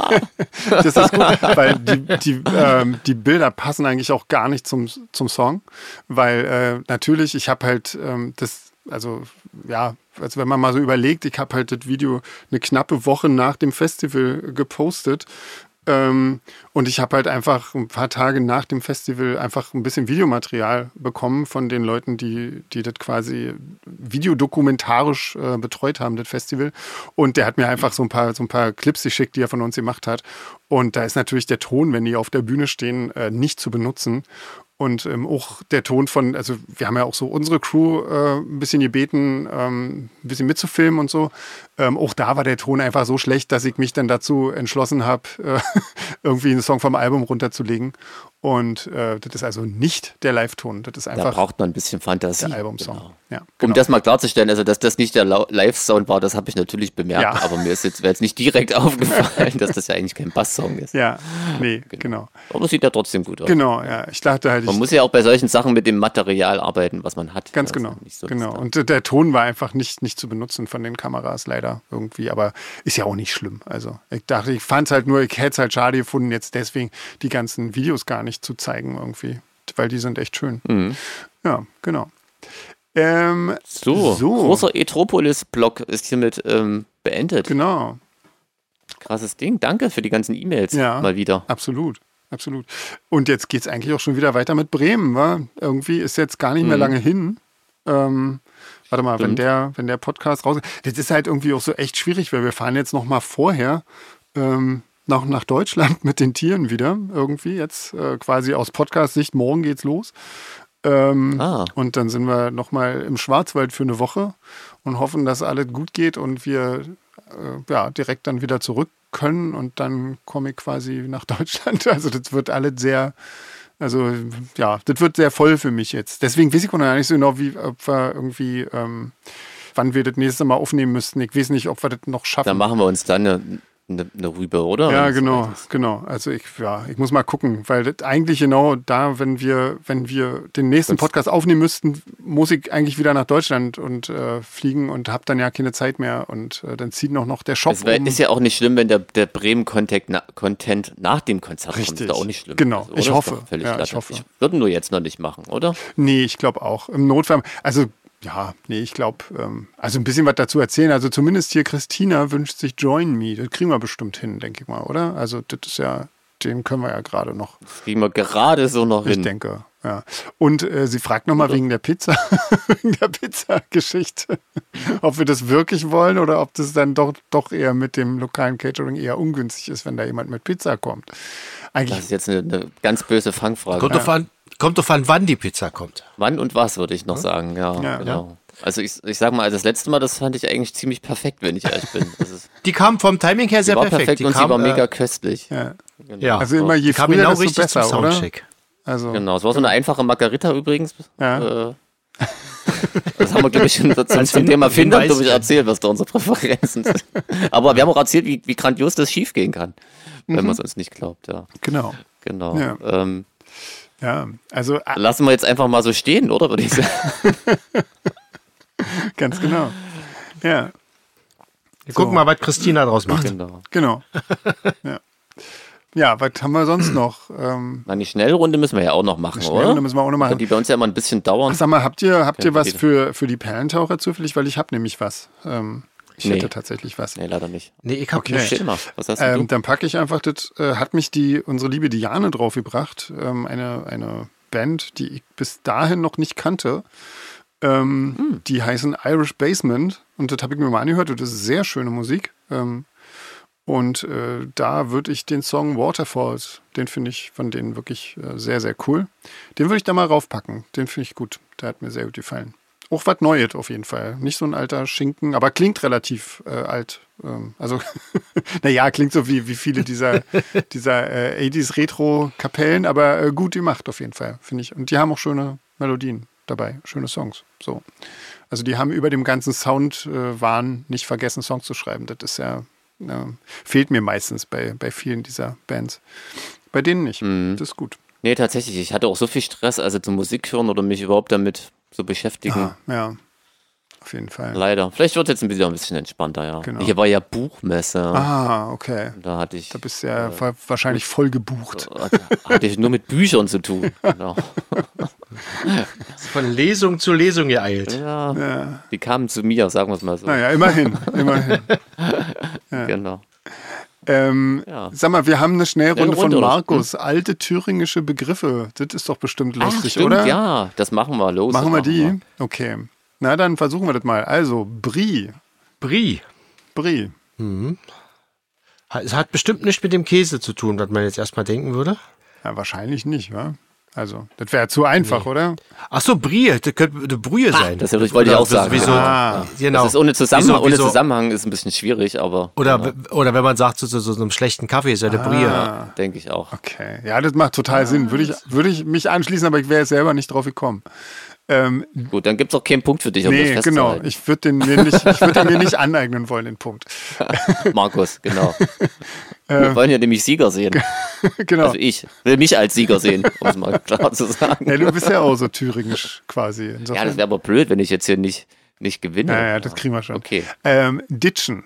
das ist gut, weil die, die, ähm, die Bilder passen eigentlich auch gar nicht zum, zum Song, weil äh, natürlich, ich habe halt ähm, das, also ja, also wenn man mal so überlegt, ich habe halt das Video eine knappe Woche nach dem Festival gepostet. Ähm, und ich habe halt einfach ein paar Tage nach dem Festival einfach ein bisschen Videomaterial bekommen von den Leuten, die, die das quasi videodokumentarisch äh, betreut haben, das Festival. Und der hat mir einfach so ein paar, so ein paar Clips geschickt, die er von uns gemacht hat. Und da ist natürlich der Ton, wenn die auf der Bühne stehen, äh, nicht zu benutzen. Und ähm, auch der Ton von, also wir haben ja auch so unsere Crew äh, ein bisschen gebeten, ähm, ein bisschen mitzufilmen und so. Ähm, auch da war der Ton einfach so schlecht, dass ich mich dann dazu entschlossen habe, äh, irgendwie einen Song vom Album runterzulegen. Und äh, das ist also nicht der Live-Ton. Das ist Da einfach braucht man ein bisschen Fantasie. der Albumsong. Genau. Ja, Um genau. das mal klarzustellen, also dass das nicht der Lau- Live-Sound war, das habe ich natürlich bemerkt, Ja. aber mir ist jetzt, wäre jetzt nicht direkt aufgefallen, dass das ja eigentlich kein Bass-Song ist. Ja, nee, genau. Aber es sieht ja trotzdem gut aus. Genau, ja. Ich dachte halt, Man ich, muss ja auch bei solchen Sachen mit dem Material arbeiten, was man hat. ganz Das ist genau. ja nicht so, genau. dass da- Und äh, der Ton war einfach nicht, nicht zu benutzen von den Kameras, leider irgendwie. Aber ist ja auch nicht schlimm. Also ich dachte, ich fand es halt nur, ich hätte es halt schade gefunden, jetzt deswegen die ganzen Videos gar nicht zu zeigen irgendwie. Weil die sind echt schön. Mhm. Ja, genau. Ähm, So, so. großer Etropolis-Blog ist hiermit ähm, beendet. Genau, Krasses Ding. Danke für die ganzen E-Mails Ja. mal wieder. absolut. Absolut. Und jetzt geht es eigentlich auch schon wieder weiter mit Bremen, wa? Irgendwie ist jetzt gar nicht mehr Mhm. lange hin. Ähm, warte mal, wenn Stimmt. der, wenn der Podcast raus das ist halt irgendwie auch so echt schwierig, weil wir fahren jetzt noch mal vorher ähm, noch nach Deutschland mit den Tieren wieder. Irgendwie jetzt äh, quasi aus Podcast-Sicht, morgen geht's los. Ähm, Ah. Und dann sind wir noch mal im Schwarzwald für eine Woche und hoffen, dass alles gut geht und wir äh, ja, direkt dann wieder zurück können und dann komme ich quasi nach Deutschland. Also das wird alles sehr, also ja, das wird sehr voll für mich jetzt. Deswegen weiß ich auch noch nicht so genau, wie, ob wir irgendwie, ähm, wann wir das nächste Mal aufnehmen müssten. Ich weiß nicht, ob wir das noch schaffen. Dann machen wir uns dann eine, eine, eine Rübe, oder? Ja, Wenn es genau, soweit ist. genau. Also ich, ja, ich muss mal gucken, weil das eigentlich genau da, wenn wir, wenn wir den nächsten Sonst- Podcast aufnehmen müssten, muss ich eigentlich wieder nach Deutschland und äh, fliegen und habe dann ja keine Zeit mehr und äh, dann zieht noch noch der Shop Es wär, um. ist ja auch nicht schlimm, wenn der, der Bremen-Content na, Content nach dem Konzert kommt. Richtig. Ist doch auch nicht schlimm. Genau. Also, Ich oder? Ist hoffe. doch Völlig Ja, ich Latte. hoffe. Ich würde nur jetzt noch nicht machen, oder? Nee, ich glaube auch. Im Notfall, also ja, nee, ich glaube, ähm, also ein bisschen was dazu erzählen. Also zumindest hier Christina wünscht sich Join Me. Das kriegen wir bestimmt hin, denke ich mal, oder? Also das ist ja, den können wir ja gerade noch. Das kriegen wir gerade so noch Ich hin. denke, Ja. Und äh, sie fragt nochmal wegen der Pizza, wegen der Pizza-Geschichte, ob wir das wirklich wollen oder ob das dann doch, doch eher mit dem lokalen Catering eher ungünstig ist, wenn da jemand mit Pizza kommt. Eigentlich, Das ist jetzt eine, eine ganz böse Fangfrage. Kommt, drauf an, kommt drauf an, wann die Pizza kommt. Wann und was, würde ich noch sagen. Ja, Ja. genau. Also ich, ich sag mal, also das letzte Mal, das fand ich eigentlich ziemlich perfekt, wenn ich ehrlich bin. Das ist, Die kam vom Timing her sie sehr war perfekt. perfekt Die und kam, sie war äh, mega köstlich. ja. Genau. Ja. Also immer je Die kam früher, genau desto richtig besser, zum oder? Soundcheck. Also, Genau, es war so eine einfache Margarita übrigens. Ja. Äh, das haben wir, glaube ich, schon zum, zum Hin- Thema Finder Hinweis- ich erzählt, was da unsere Präferenzen sind. Aber wir haben auch erzählt, wie, wie grandios das schief gehen kann, wenn man es uns nicht glaubt. Ja, genau. genau. Ja. Ähm, Ja, also äh, lassen wir jetzt einfach mal so stehen, oder? Würde ich sagen. ganz genau. Ja, Wir gucken mal, was Christina draus macht. Genau. genau. Ja. Ja, was haben wir sonst noch? Ähm, Na, die Schnellrunde müssen wir ja auch noch machen, Schnell, oder? da müssen wir auch noch machen. Die bei uns ja immer ein bisschen dauern. Ach, sag mal, habt ihr, habt ihr Ja, was bitte. für, für die Perlentaucher zufällig? Weil ich habe nämlich was. Ähm, ich Nee. hätte tatsächlich was. Nee, leider nicht. Nee, ich hab Okay. nicht. Stell mal, was hast du? Ähm, dann packe ich einfach, das äh, hat mich die, unsere liebe Diane draufgebracht. Ähm, eine, eine Band, die ich bis dahin noch nicht kannte. Ähm, Hm. Die heißen Irish Basement. Und das habe ich mir mal angehört. Und das ist sehr schöne Musik. Ähm, und äh, da würde ich den Song Waterfalls, den finde ich von denen wirklich äh, sehr, sehr cool. Den würde ich da mal raufpacken. Den finde ich gut. Der hat mir sehr gut gefallen. Auch was Neues auf jeden Fall. Nicht so ein alter Schinken, aber klingt relativ äh, alt. Ähm, also, naja, klingt so wie, wie viele dieser, dieser äh, achtziger Retro-Kapellen, aber äh, gut gemacht auf jeden Fall, finde ich. Und die haben auch schöne Melodien dabei, schöne Songs. So. Also die haben über dem ganzen Sound-Wahn nicht vergessen, Songs zu schreiben. Das ist ja, äh, fehlt mir meistens bei, bei vielen dieser Bands. Bei denen nicht. Mhm. Das ist gut. Nee, tatsächlich. Ich hatte auch so viel Stress, also zum Musik hören oder mich überhaupt damit zu beschäftigen. Ah, ja, auf jeden Fall. Leider. Vielleicht wird jetzt wieder ein bisschen entspannter, ja. Genau. Hier war ja Buchmesse. Ah, okay. Da hatte ich, Da bist du ja wa- wahrscheinlich voll gebucht. äh, hatte ich nur mit Büchern zu tun. Genau. Von Lesung zu Lesung geeilt. Ja, Ja. die kamen zu mir, sagen wir es mal so. Naja, immerhin, immerhin. Genau. Ähm, Ja. Sag mal, wir haben eine Schnellrunde Schnellrunde, von oder? Markus. Alte thüringische Begriffe. Das ist doch bestimmt lustig, Ach, stimmt, oder? ja, das machen wir. Los. Machen das wir die? Okay. Na, dann versuchen wir das mal. Also, Brie. Brie. Brie. Es hat bestimmt nichts mit dem Käse zu tun, was man jetzt erstmal denken würde. Ja, wahrscheinlich nicht, wa? Also, das wäre zu einfach, oder? Ach so, Brie, das könnte eine Brühe sein. das wollte ich Oder auch sagen. Wieso, Ah. genau. Das ist ohne Zusammenhang, Wieso- ohne wieso- Zusammenhang ist ein bisschen schwierig, aber Oder, genau, oder wenn man sagt, zu so, so, so einem schlechten Kaffee ist ja eine Brie. Ah, denke ich auch. okay. Ja, das macht total Sinn. Würde ich, würde ich mich anschließen, aber ich wäre jetzt selber nicht drauf gekommen. Ähm, Gut, dann gibt es auch keinen Punkt für dich, um nee, das genau. festzuhalten. Ich würde den, mir nicht- ich würd den mir nicht aneignen wollen, den Punkt. Markus, genau. Wir wollen ja nämlich Sieger sehen. Genau. Also ich will mich als Sieger sehen, um es mal klar zu sagen. Ja, du bist ja auch so thüringisch quasi. Ja, Insofern. das wäre aber blöd, wenn ich jetzt hier nicht, nicht gewinne. Ja, ja, das kriegen wir schon. Okay. Ähm, Ditchen.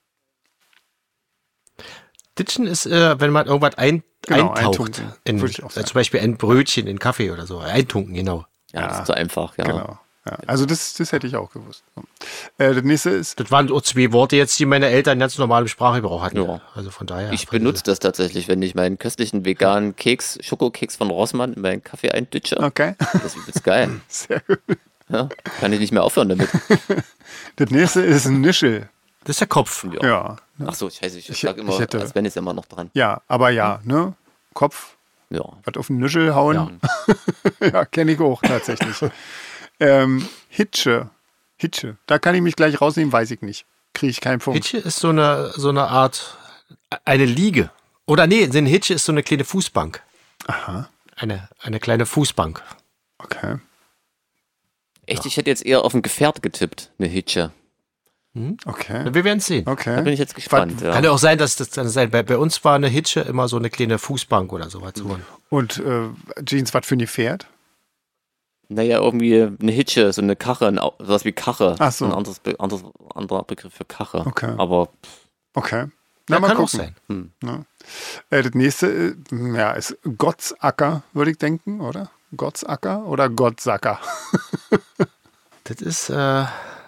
Ditchen ist, äh, wenn man irgendwas ein, Genau, eintaucht. eintunken, In, würde ich auch äh, sagen. zum Beispiel ein Brötchen in Kaffee oder so. Eintunken, genau. Ja, das ist zu einfach, ja. Genau. Ja, also das, das hätte ich auch gewusst. Äh, das nächste ist, Das waren auch zwei Worte jetzt, die meine Eltern ganz normal im Sprachgebrauch hatten. Ja. Also von daher. Ich benutze das tatsächlich, wenn ich meinen köstlichen veganen Keks, Schokokeks von Rossmann in meinen Kaffee eindütsche. okay, Das ist übelst geil. sehr gut. Ja, kann ich nicht mehr aufhören damit. Das nächste ist ein Nischel. Das ist der Kopf. Ja. Ja, Ach so, scheiße, ich, Ich- sag immer, ich hätte- als wenn ist immer noch dran. ja, aber ja, ne? Kopf, Ja. was auf den Nischel hauen. Ja. Ja, kenne ich auch tatsächlich. ähm, Hitsche. Hitsche. Da kann ich mich gleich rausnehmen, weiß ich nicht. Kriege ich keinen Punkt. Hitsche ist so eine, so eine Art, eine Liege. Oder nee, eine Hitsche ist so eine kleine Fußbank. Aha, Eine, eine kleine Fußbank. okay. Echt, ich hätte jetzt eher auf ein Gefährt getippt, eine Hitsche. Okay. Wir werden es sehen. Da Okay. bin ich jetzt gespannt. Ja. Kann ja auch sein, dass das dann sein. Bei, bei uns war eine Hitsche immer so eine kleine Fußbank oder sowas. Und äh, Jeans, was für ein Pferd? Naja, irgendwie eine Hitsche, so eine Karre, ein Au- sowas wie Karre. Ach so. Ein anderes, Be anderes, anderer Begriff für Karre. Okay. Aber Okay. Na, Ja, mal kann auch gucken. sein. Ne? Äh, das nächste äh, ja, ist Gottsacker, würde ich denken, oder? Gottsacker oder Gottsacker? Das ist, äh,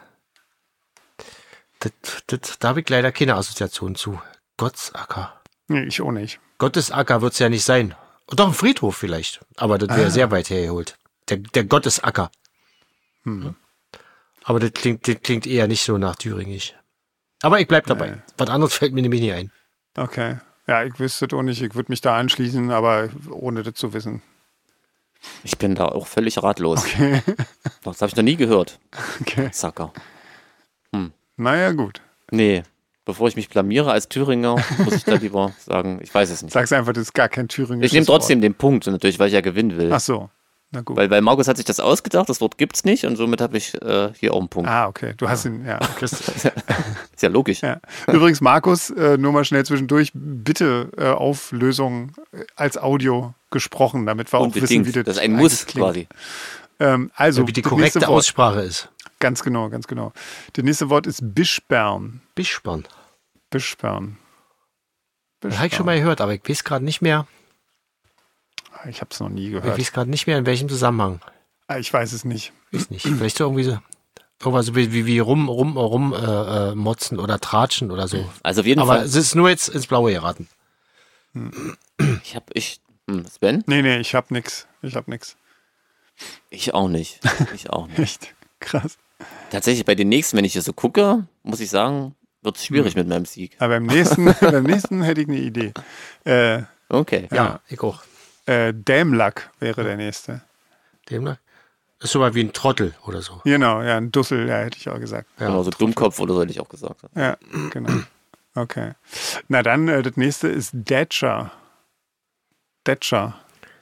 das, das, da habe ich leider keine Assoziation zu. Gottsacker. Nee, ich auch nicht. Gottesacker wird es ja nicht sein. Doch, ein Friedhof vielleicht. Aber das wäre Ah. sehr weit hergeholt. Der, der Gottesacker. Hm. Aber das klingt, das klingt eher nicht so nach thüringisch. Aber ich bleib dabei. Nee. Was anderes fällt mir nämlich nicht ein. Okay. Ja, ich wüsste es auch nicht. Ich würde mich da anschließen, aber ohne das zu wissen. Ich bin da auch völlig ratlos. Okay. Das habe ich noch nie gehört. Okay. Zacker. Naja, gut. Nee, bevor ich mich blamiere als Thüringer, muss ich da lieber sagen, ich weiß es nicht. Sag's einfach, das ist gar kein thüringisches Ich nehme trotzdem den Punkt, und natürlich, weil ich ja gewinnen will. Wort. Ach so. Na gut. Weil, weil Markus hat sich das ausgedacht, das Wort gibt's nicht und somit habe ich äh, hier auch einen Punkt. Ah, okay. Du hast ihn, ja. Okay. Ist ja logisch. Ja. Übrigens, Markus, äh, nur mal schnell zwischendurch, bitte äh, Auflösung äh, als Audio gesprochen, damit wir auch wissen, Unbedingt. wie das Das ist ein eigentlich Muss klingt. quasi. Ähm, also, Wie die das korrekte nächste Wort, Aussprache ist. ganz genau, ganz genau. Das nächste Wort ist Bischbern. Bischbern. Bischbern. Das habe ich schon mal gehört, aber ich weiß gerade nicht mehr. Ich habe es noch nie Ich gehört. weiß gerade nicht mehr, in welchem Zusammenhang. Ah, Ich weiß es nicht. Weiß nicht. Vielleicht so irgendwie so. Irgendwas so wie, wie, wie rum, rum, rum äh, äh, motzen oder tratschen oder so. Also auf jeden Aber Fall. es ist nur jetzt ins Blaue geraten. Ich habe ich. Hm, Sven? Nee, nee, ich habe nix. Ich habe nix. Ich auch nicht. Ich auch nicht. Echt krass. Tatsächlich bei den nächsten, wenn ich hier so gucke, muss ich sagen, wird es schwierig mit meinem Sieg. Aber beim nächsten, beim nächsten hätte ich eine Idee. Äh, Okay. Ja, Ja. ich auch. äh, Dämlack wäre der nächste. Demnach. Ist so mal wie ein Trottel oder so. Genau, ja, ein Dussel, ja, hätte ich auch gesagt. Ja. Genau, so Dummkopf oder so hätte ich auch gesagt. Ja, genau. Okay. Na dann, äh, das nächste ist Datscher. Datscher.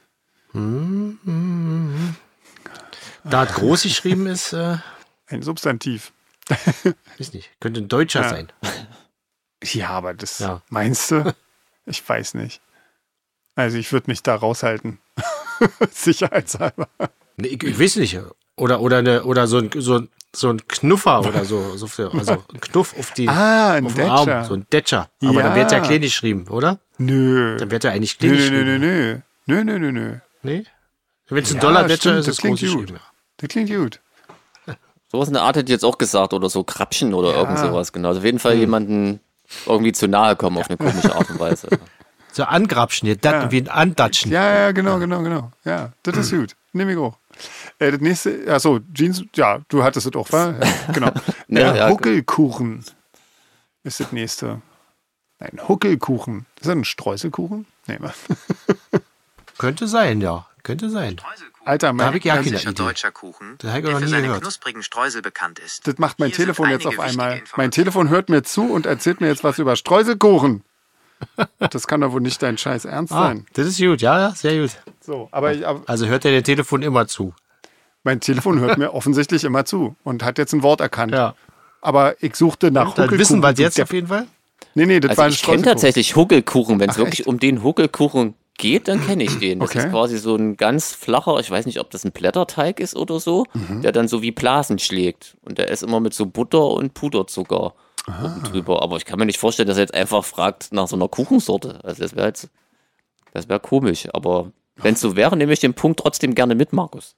Da es groß geschrieben ist, äh, Ein Substantiv. weiß nicht, könnte ein Deutscher Ja. sein. Ja, aber das Ja. meinst du? Ich weiß nicht. Also ich würde mich da raushalten. Sicherheitshalber. Nee, ich, ich weiß nicht. Oder, oder, eine, oder so, ein, so, ein- so ein Knuffer oder so. so für, also ein Knuff auf, die, Ah, ein auf den Arm. Datscher. So ein Detscher. Aber Ja. dann wird ja klein geschrieben, oder? Nö. Dann wird ja eigentlich Nö, klein nö, nö, geschrieben. nö, nö. Nö, nö, nö, nö. Nee? Wenn es ein Ja, Dollar-Detscher stimmt, ist, das ist es klingt groß gut. geschrieben. Ja. Das klingt gut. Sowas in der Art hätte ich jetzt auch gesagt oder so Krapschen oder irgend sowas. Genau. Also auf jeden Fall jemanden irgendwie zu nahe kommen auf eine komische Art und Weise. So angrapschen, hier, dat, Ja. wie ein Andatschen. Ja, ja, genau, genau, genau. Ja, das ist gut. Nehme ich auch. Äh, das nächste, achso, Jeans, ja, du hattest es auch, wa? Ja, genau. Ja, äh, ja. Huckelkuchen ist das nächste. Nein, Huckelkuchen. Ist das ein Streuselkuchen? Nee, wa? Könnte sein, ja. Könnte sein. Alter, Da mein, habe ich ja keine Klassischer Idee. deutscher Kuchen, Das habe ich der noch für nie seine gehört. knusprigen Streusel bekannt ist. das macht mein Hier sind Telefon jetzt einige auf einmal. wichtige Mein Telefon hört mir zu und erzählt mir jetzt was über Streuselkuchen. Das kann doch wohl nicht dein Scheiß Ernst Ah, sein. das ist gut, ja, ja, sehr gut. So, aber, ich, aber Also hört er der Telefon immer zu. mein Telefon hört mir offensichtlich immer zu und hat jetzt ein Wort erkannt. Ja. Aber ich suchte nach Dann wissen wir Huckelkuchen. jetzt Der- auf jeden Fall. Nee, nee, das Also war ein ich kenne Streuselkuchen. tatsächlich Huckelkuchen. Wenn es Ach, wirklich echt? um den Huckelkuchen geht, dann kenne ich den. Das Okay. ist quasi so ein ganz flacher, ich weiß nicht, ob das ein Blätterteig ist oder so, Mhm. der dann so wie Blasen schlägt. Und der ist immer mit so Butter und Puderzucker oben drüber. Aber ich kann mir nicht vorstellen, dass er jetzt einfach fragt nach so einer Kuchensorte. Also das wäre jetzt, das wäre komisch. Aber wenn es so wäre, nehme ich den Punkt trotzdem gerne mit, Markus.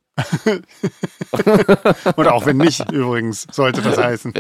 Oder auch wenn nicht, übrigens, sollte das heißen.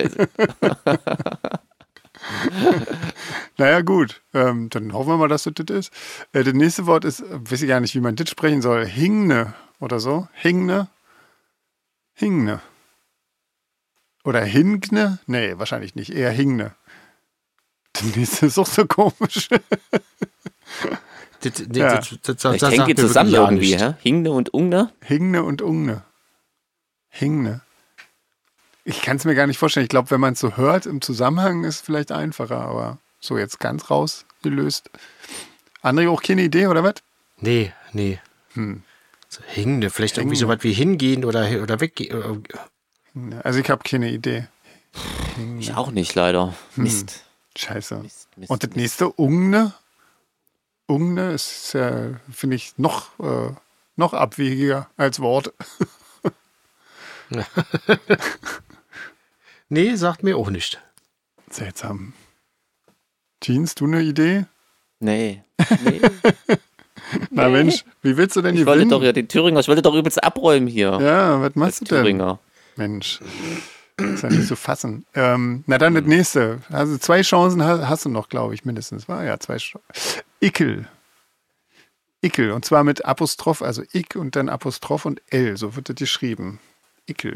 Naja, gut. Ähm, dann hoffen wir mal, dass das das ist. Äh, das nächste Wort ist, äh, weiß ich gar nicht, wie man das sprechen soll. Hingne oder so. Hingne. Hingne. Oder Hingne? Nee, wahrscheinlich nicht. Eher Hingne. Das nächste ist auch so komisch. Das, nee, Ja. das, das, das, Vielleicht das hängen sagt die mir zusammen wirklich ja irgendwie, nichts. hä? Hingne und Ungne? Hingne und Ungne. Hingne. Ich kann es mir gar nicht vorstellen. Ich glaube, wenn man es so hört im Zusammenhang, ist es vielleicht einfacher, aber so jetzt ganz rausgelöst. André, auch keine Idee, oder was? Nee, nee. Hm. So Hingende, vielleicht irgendwie Hingne. so was wie hingehen oder, oder weggehen. Also ich habe keine Idee. Ich auch nicht, leider. Mist. Scheiße. Mist, Mist, Und das Mist. nächste, Ungne. Ungne ist ja, finde ich, noch, äh, noch abwegiger als Wort. Nee, sagt mir auch nicht. Seltsam. Jeans, du eine Idee? Nee. nee. Na Mensch, wie willst du denn Ich wollte gewinnen? doch ja den Thüringer, ich wollte doch übelst abräumen hier. Ja, was als machst du denn? Thüringer. Mensch, ist ja nicht zu fassen. Ähm, na dann das nächste. Also zwei Chancen ha- hast du noch, glaube ich, mindestens. War ja zwei Chancen. Ickel. Ickel. Und zwar mit Apostroph, also Ick und dann Apostroph und L. So wird das geschrieben. Ickel.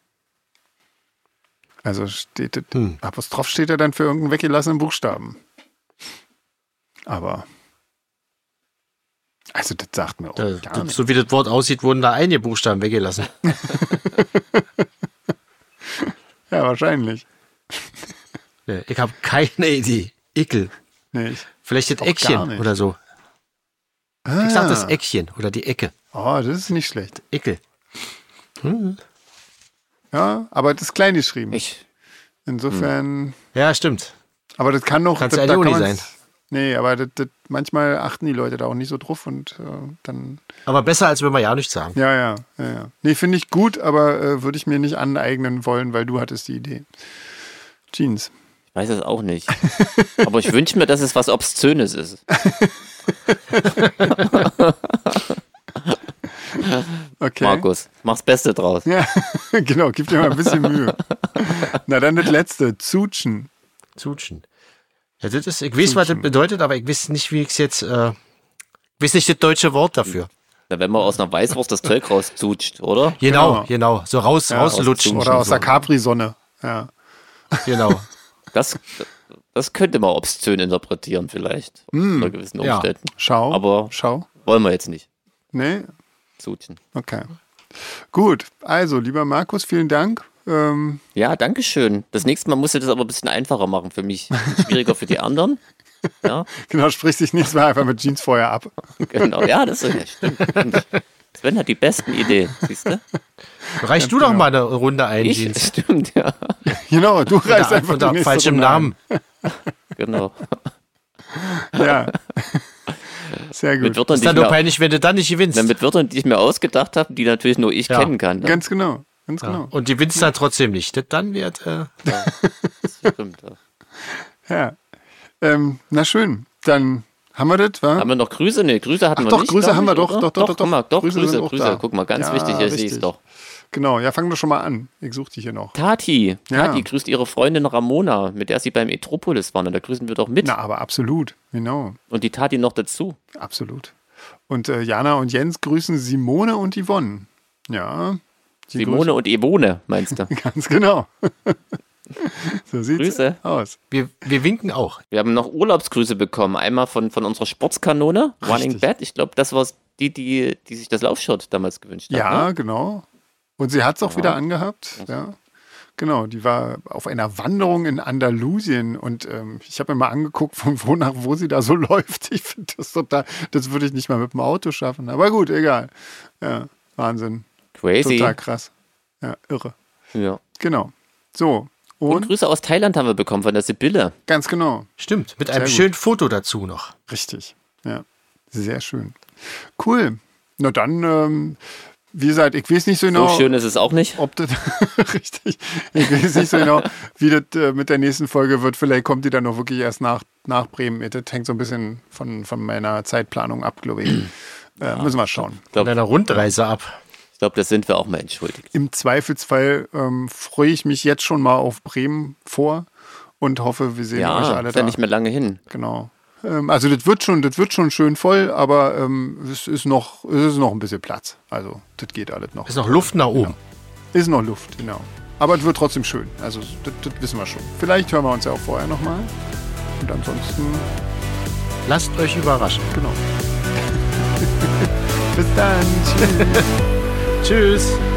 Also steht das, hm. Apostroph steht ja dann für irgendeinen weggelassenen Buchstaben. Aber, also das sagt mir auch da, gar nicht. So wie das Wort aussieht, wurden da einige Buchstaben weggelassen. Ja, wahrscheinlich. Nee, ich habe keine Idee. Ickel. Nee, ich Vielleicht das Eckchen oder so. Ah. Ich sag das Eckchen oder die Ecke. Oh, das ist nicht schlecht. Ickel. Hm. Ja, aber das ist klein geschrieben. Ich. Insofern. Hm. Ja, stimmt. Aber das kann noch. Kann's das, ja da Juni kann sein. Nee, aber das, das, manchmal achten die Leute da auch nicht so drauf und äh, dann. Aber besser, als wenn wir ja nichts sagen. Ja, ja, ja, ja. Nee, finde ich gut, aber äh, würde ich mir nicht aneignen wollen, weil du hattest die Idee. Jeans. Ich weiß es auch nicht. Aber ich wünsche mir, dass es was Obszönes ist. Okay. Markus, mach's Beste draus. Ja, genau, gib dir mal ein bisschen Mühe. Na, dann das letzte, Zutschen. Zutschen. Ja, das ist, ich weiß, was das bedeutet, aber ich weiß nicht, wie ich es jetzt, äh, ich weiß nicht das deutsche Wort dafür. Na, wenn man aus einer Weißwurst das Zeug rauszutscht, oder? Genau, Genau. genau, so raus, Ja, rauslutschen. Oder aus so. der Capri-Sonne. Ja. Genau. Das, das könnte man obszön interpretieren vielleicht, unter gewissen Ja. Umständen. Schau. Aber Schau. wollen wir jetzt nicht. Nee? Zutschen. Okay. Gut. Also, lieber Markus, vielen Dank. Ähm, Ja, danke schön. Das nächste Mal musst du das aber ein bisschen einfacher machen für mich. Schwieriger für die anderen. Ja, genau, sprich dich nächstes Mal einfach mit Jeans vorher ab. genau. Ja, das ist ja stimmt. Sven hat die besten Ideen, siehst du? Reichst du doch mal eine Runde ein, Ich, Jeans. stimmt, ja. Genau, du reißt einfach Unter die nächste falschem Runde Namen. Genau. ein. Ja. Sehr Mit gut. Wörtern, Ist die dann ich nur mir, peinlich, wenn du dann nicht gewinnst. na, mit Wörtern, die ich mir ausgedacht habe, die natürlich nur ich Ja. kennen kann. Ne? Ganz genau. Ganz Ja. genau. Und die gewinnst dann trotzdem nicht. Das dann wird, äh, Das stimmt. Ja. Ja. Ähm, na schön. Dann haben wir das, wa? Haben wir noch Grüße? Ne, Grüße hatten Ach wir doch, nicht. Grüße glaub haben wir ich, doch, oder? doch, doch, doch, Guck mal, doch, Grüße Grüße, sind auch Grüße. da. Guck mal, ganz Ja, wichtig, ich sehe es richtig. doch. Genau, ja, fangen wir schon mal an. Ich suche die hier noch. Tati, Ja. Tati grüßt ihre Freundin Ramona, mit der sie beim Etropolis waren. Und da grüßen wir doch mit. Na, aber absolut. Genau. Und die Tati noch dazu. Absolut. Und äh, Jana und Jens grüßen Simone und Yvonne. Ja. die Simone und Yvonne, meinst du? grüßen- Ganz genau. So sieht's Grüße. aus. wir, wir winken auch. Wir haben noch Urlaubsgrüße bekommen. Einmal von, von unserer Sportskanone, Running Richtig. Bad. Ich glaube, das war die, die, die sich das Laufshirt damals gewünscht hat. Ja, Ne? genau. Und sie hat es auch Ja. wieder angehabt. Ja. Genau, die war auf einer Wanderung in Andalusien und ähm, ich habe mir mal angeguckt, von wo nach wo sie da so läuft. Ich finde das total, das würde ich nicht mal mit dem Auto schaffen. Aber gut, egal. Ja, Wahnsinn. Crazy. Total krass. Ja, irre. Ja. Genau. So. Und, Und, Grüße aus Thailand haben wir bekommen von der Sibylle. ganz genau. Stimmt, mit Sehr einem gut. schönen Foto dazu noch. Richtig. Ja. Sehr schön. Cool. Na dann, ähm, wie gesagt, ich weiß nicht so genau. So schön ist es auch nicht. Ob das richtig, ich weiß nicht so genau, wie das äh, mit der nächsten Folge wird. Vielleicht kommt die dann noch wirklich erst nach, nach Bremen. Das hängt so ein bisschen von, von meiner Zeitplanung ab, glaube ich. Äh, müssen wir schauen. Ich glaube, Von einer Rundreise ab. ich glaub, das sind wir auch mal entschuldigt. Im Zweifelsfall ähm, freue ich mich jetzt schon mal auf Bremen vor und hoffe, wir sehen Ja, euch alle ist ja da. nicht mehr lange hin. Genau. Ähm, also das wird schon, das wird schon schön voll, aber ähm, es ist noch, es ist noch ein bisschen Platz. Also das geht alles noch. Ist noch Luft nach oben. Ist noch Luft, genau. Aber es wird trotzdem schön. Also das, das wissen wir schon. Vielleicht hören wir uns ja auch vorher nochmal. Und ansonsten, Lasst euch überraschen. genau. Bis dann. Tschüss. Tschüss.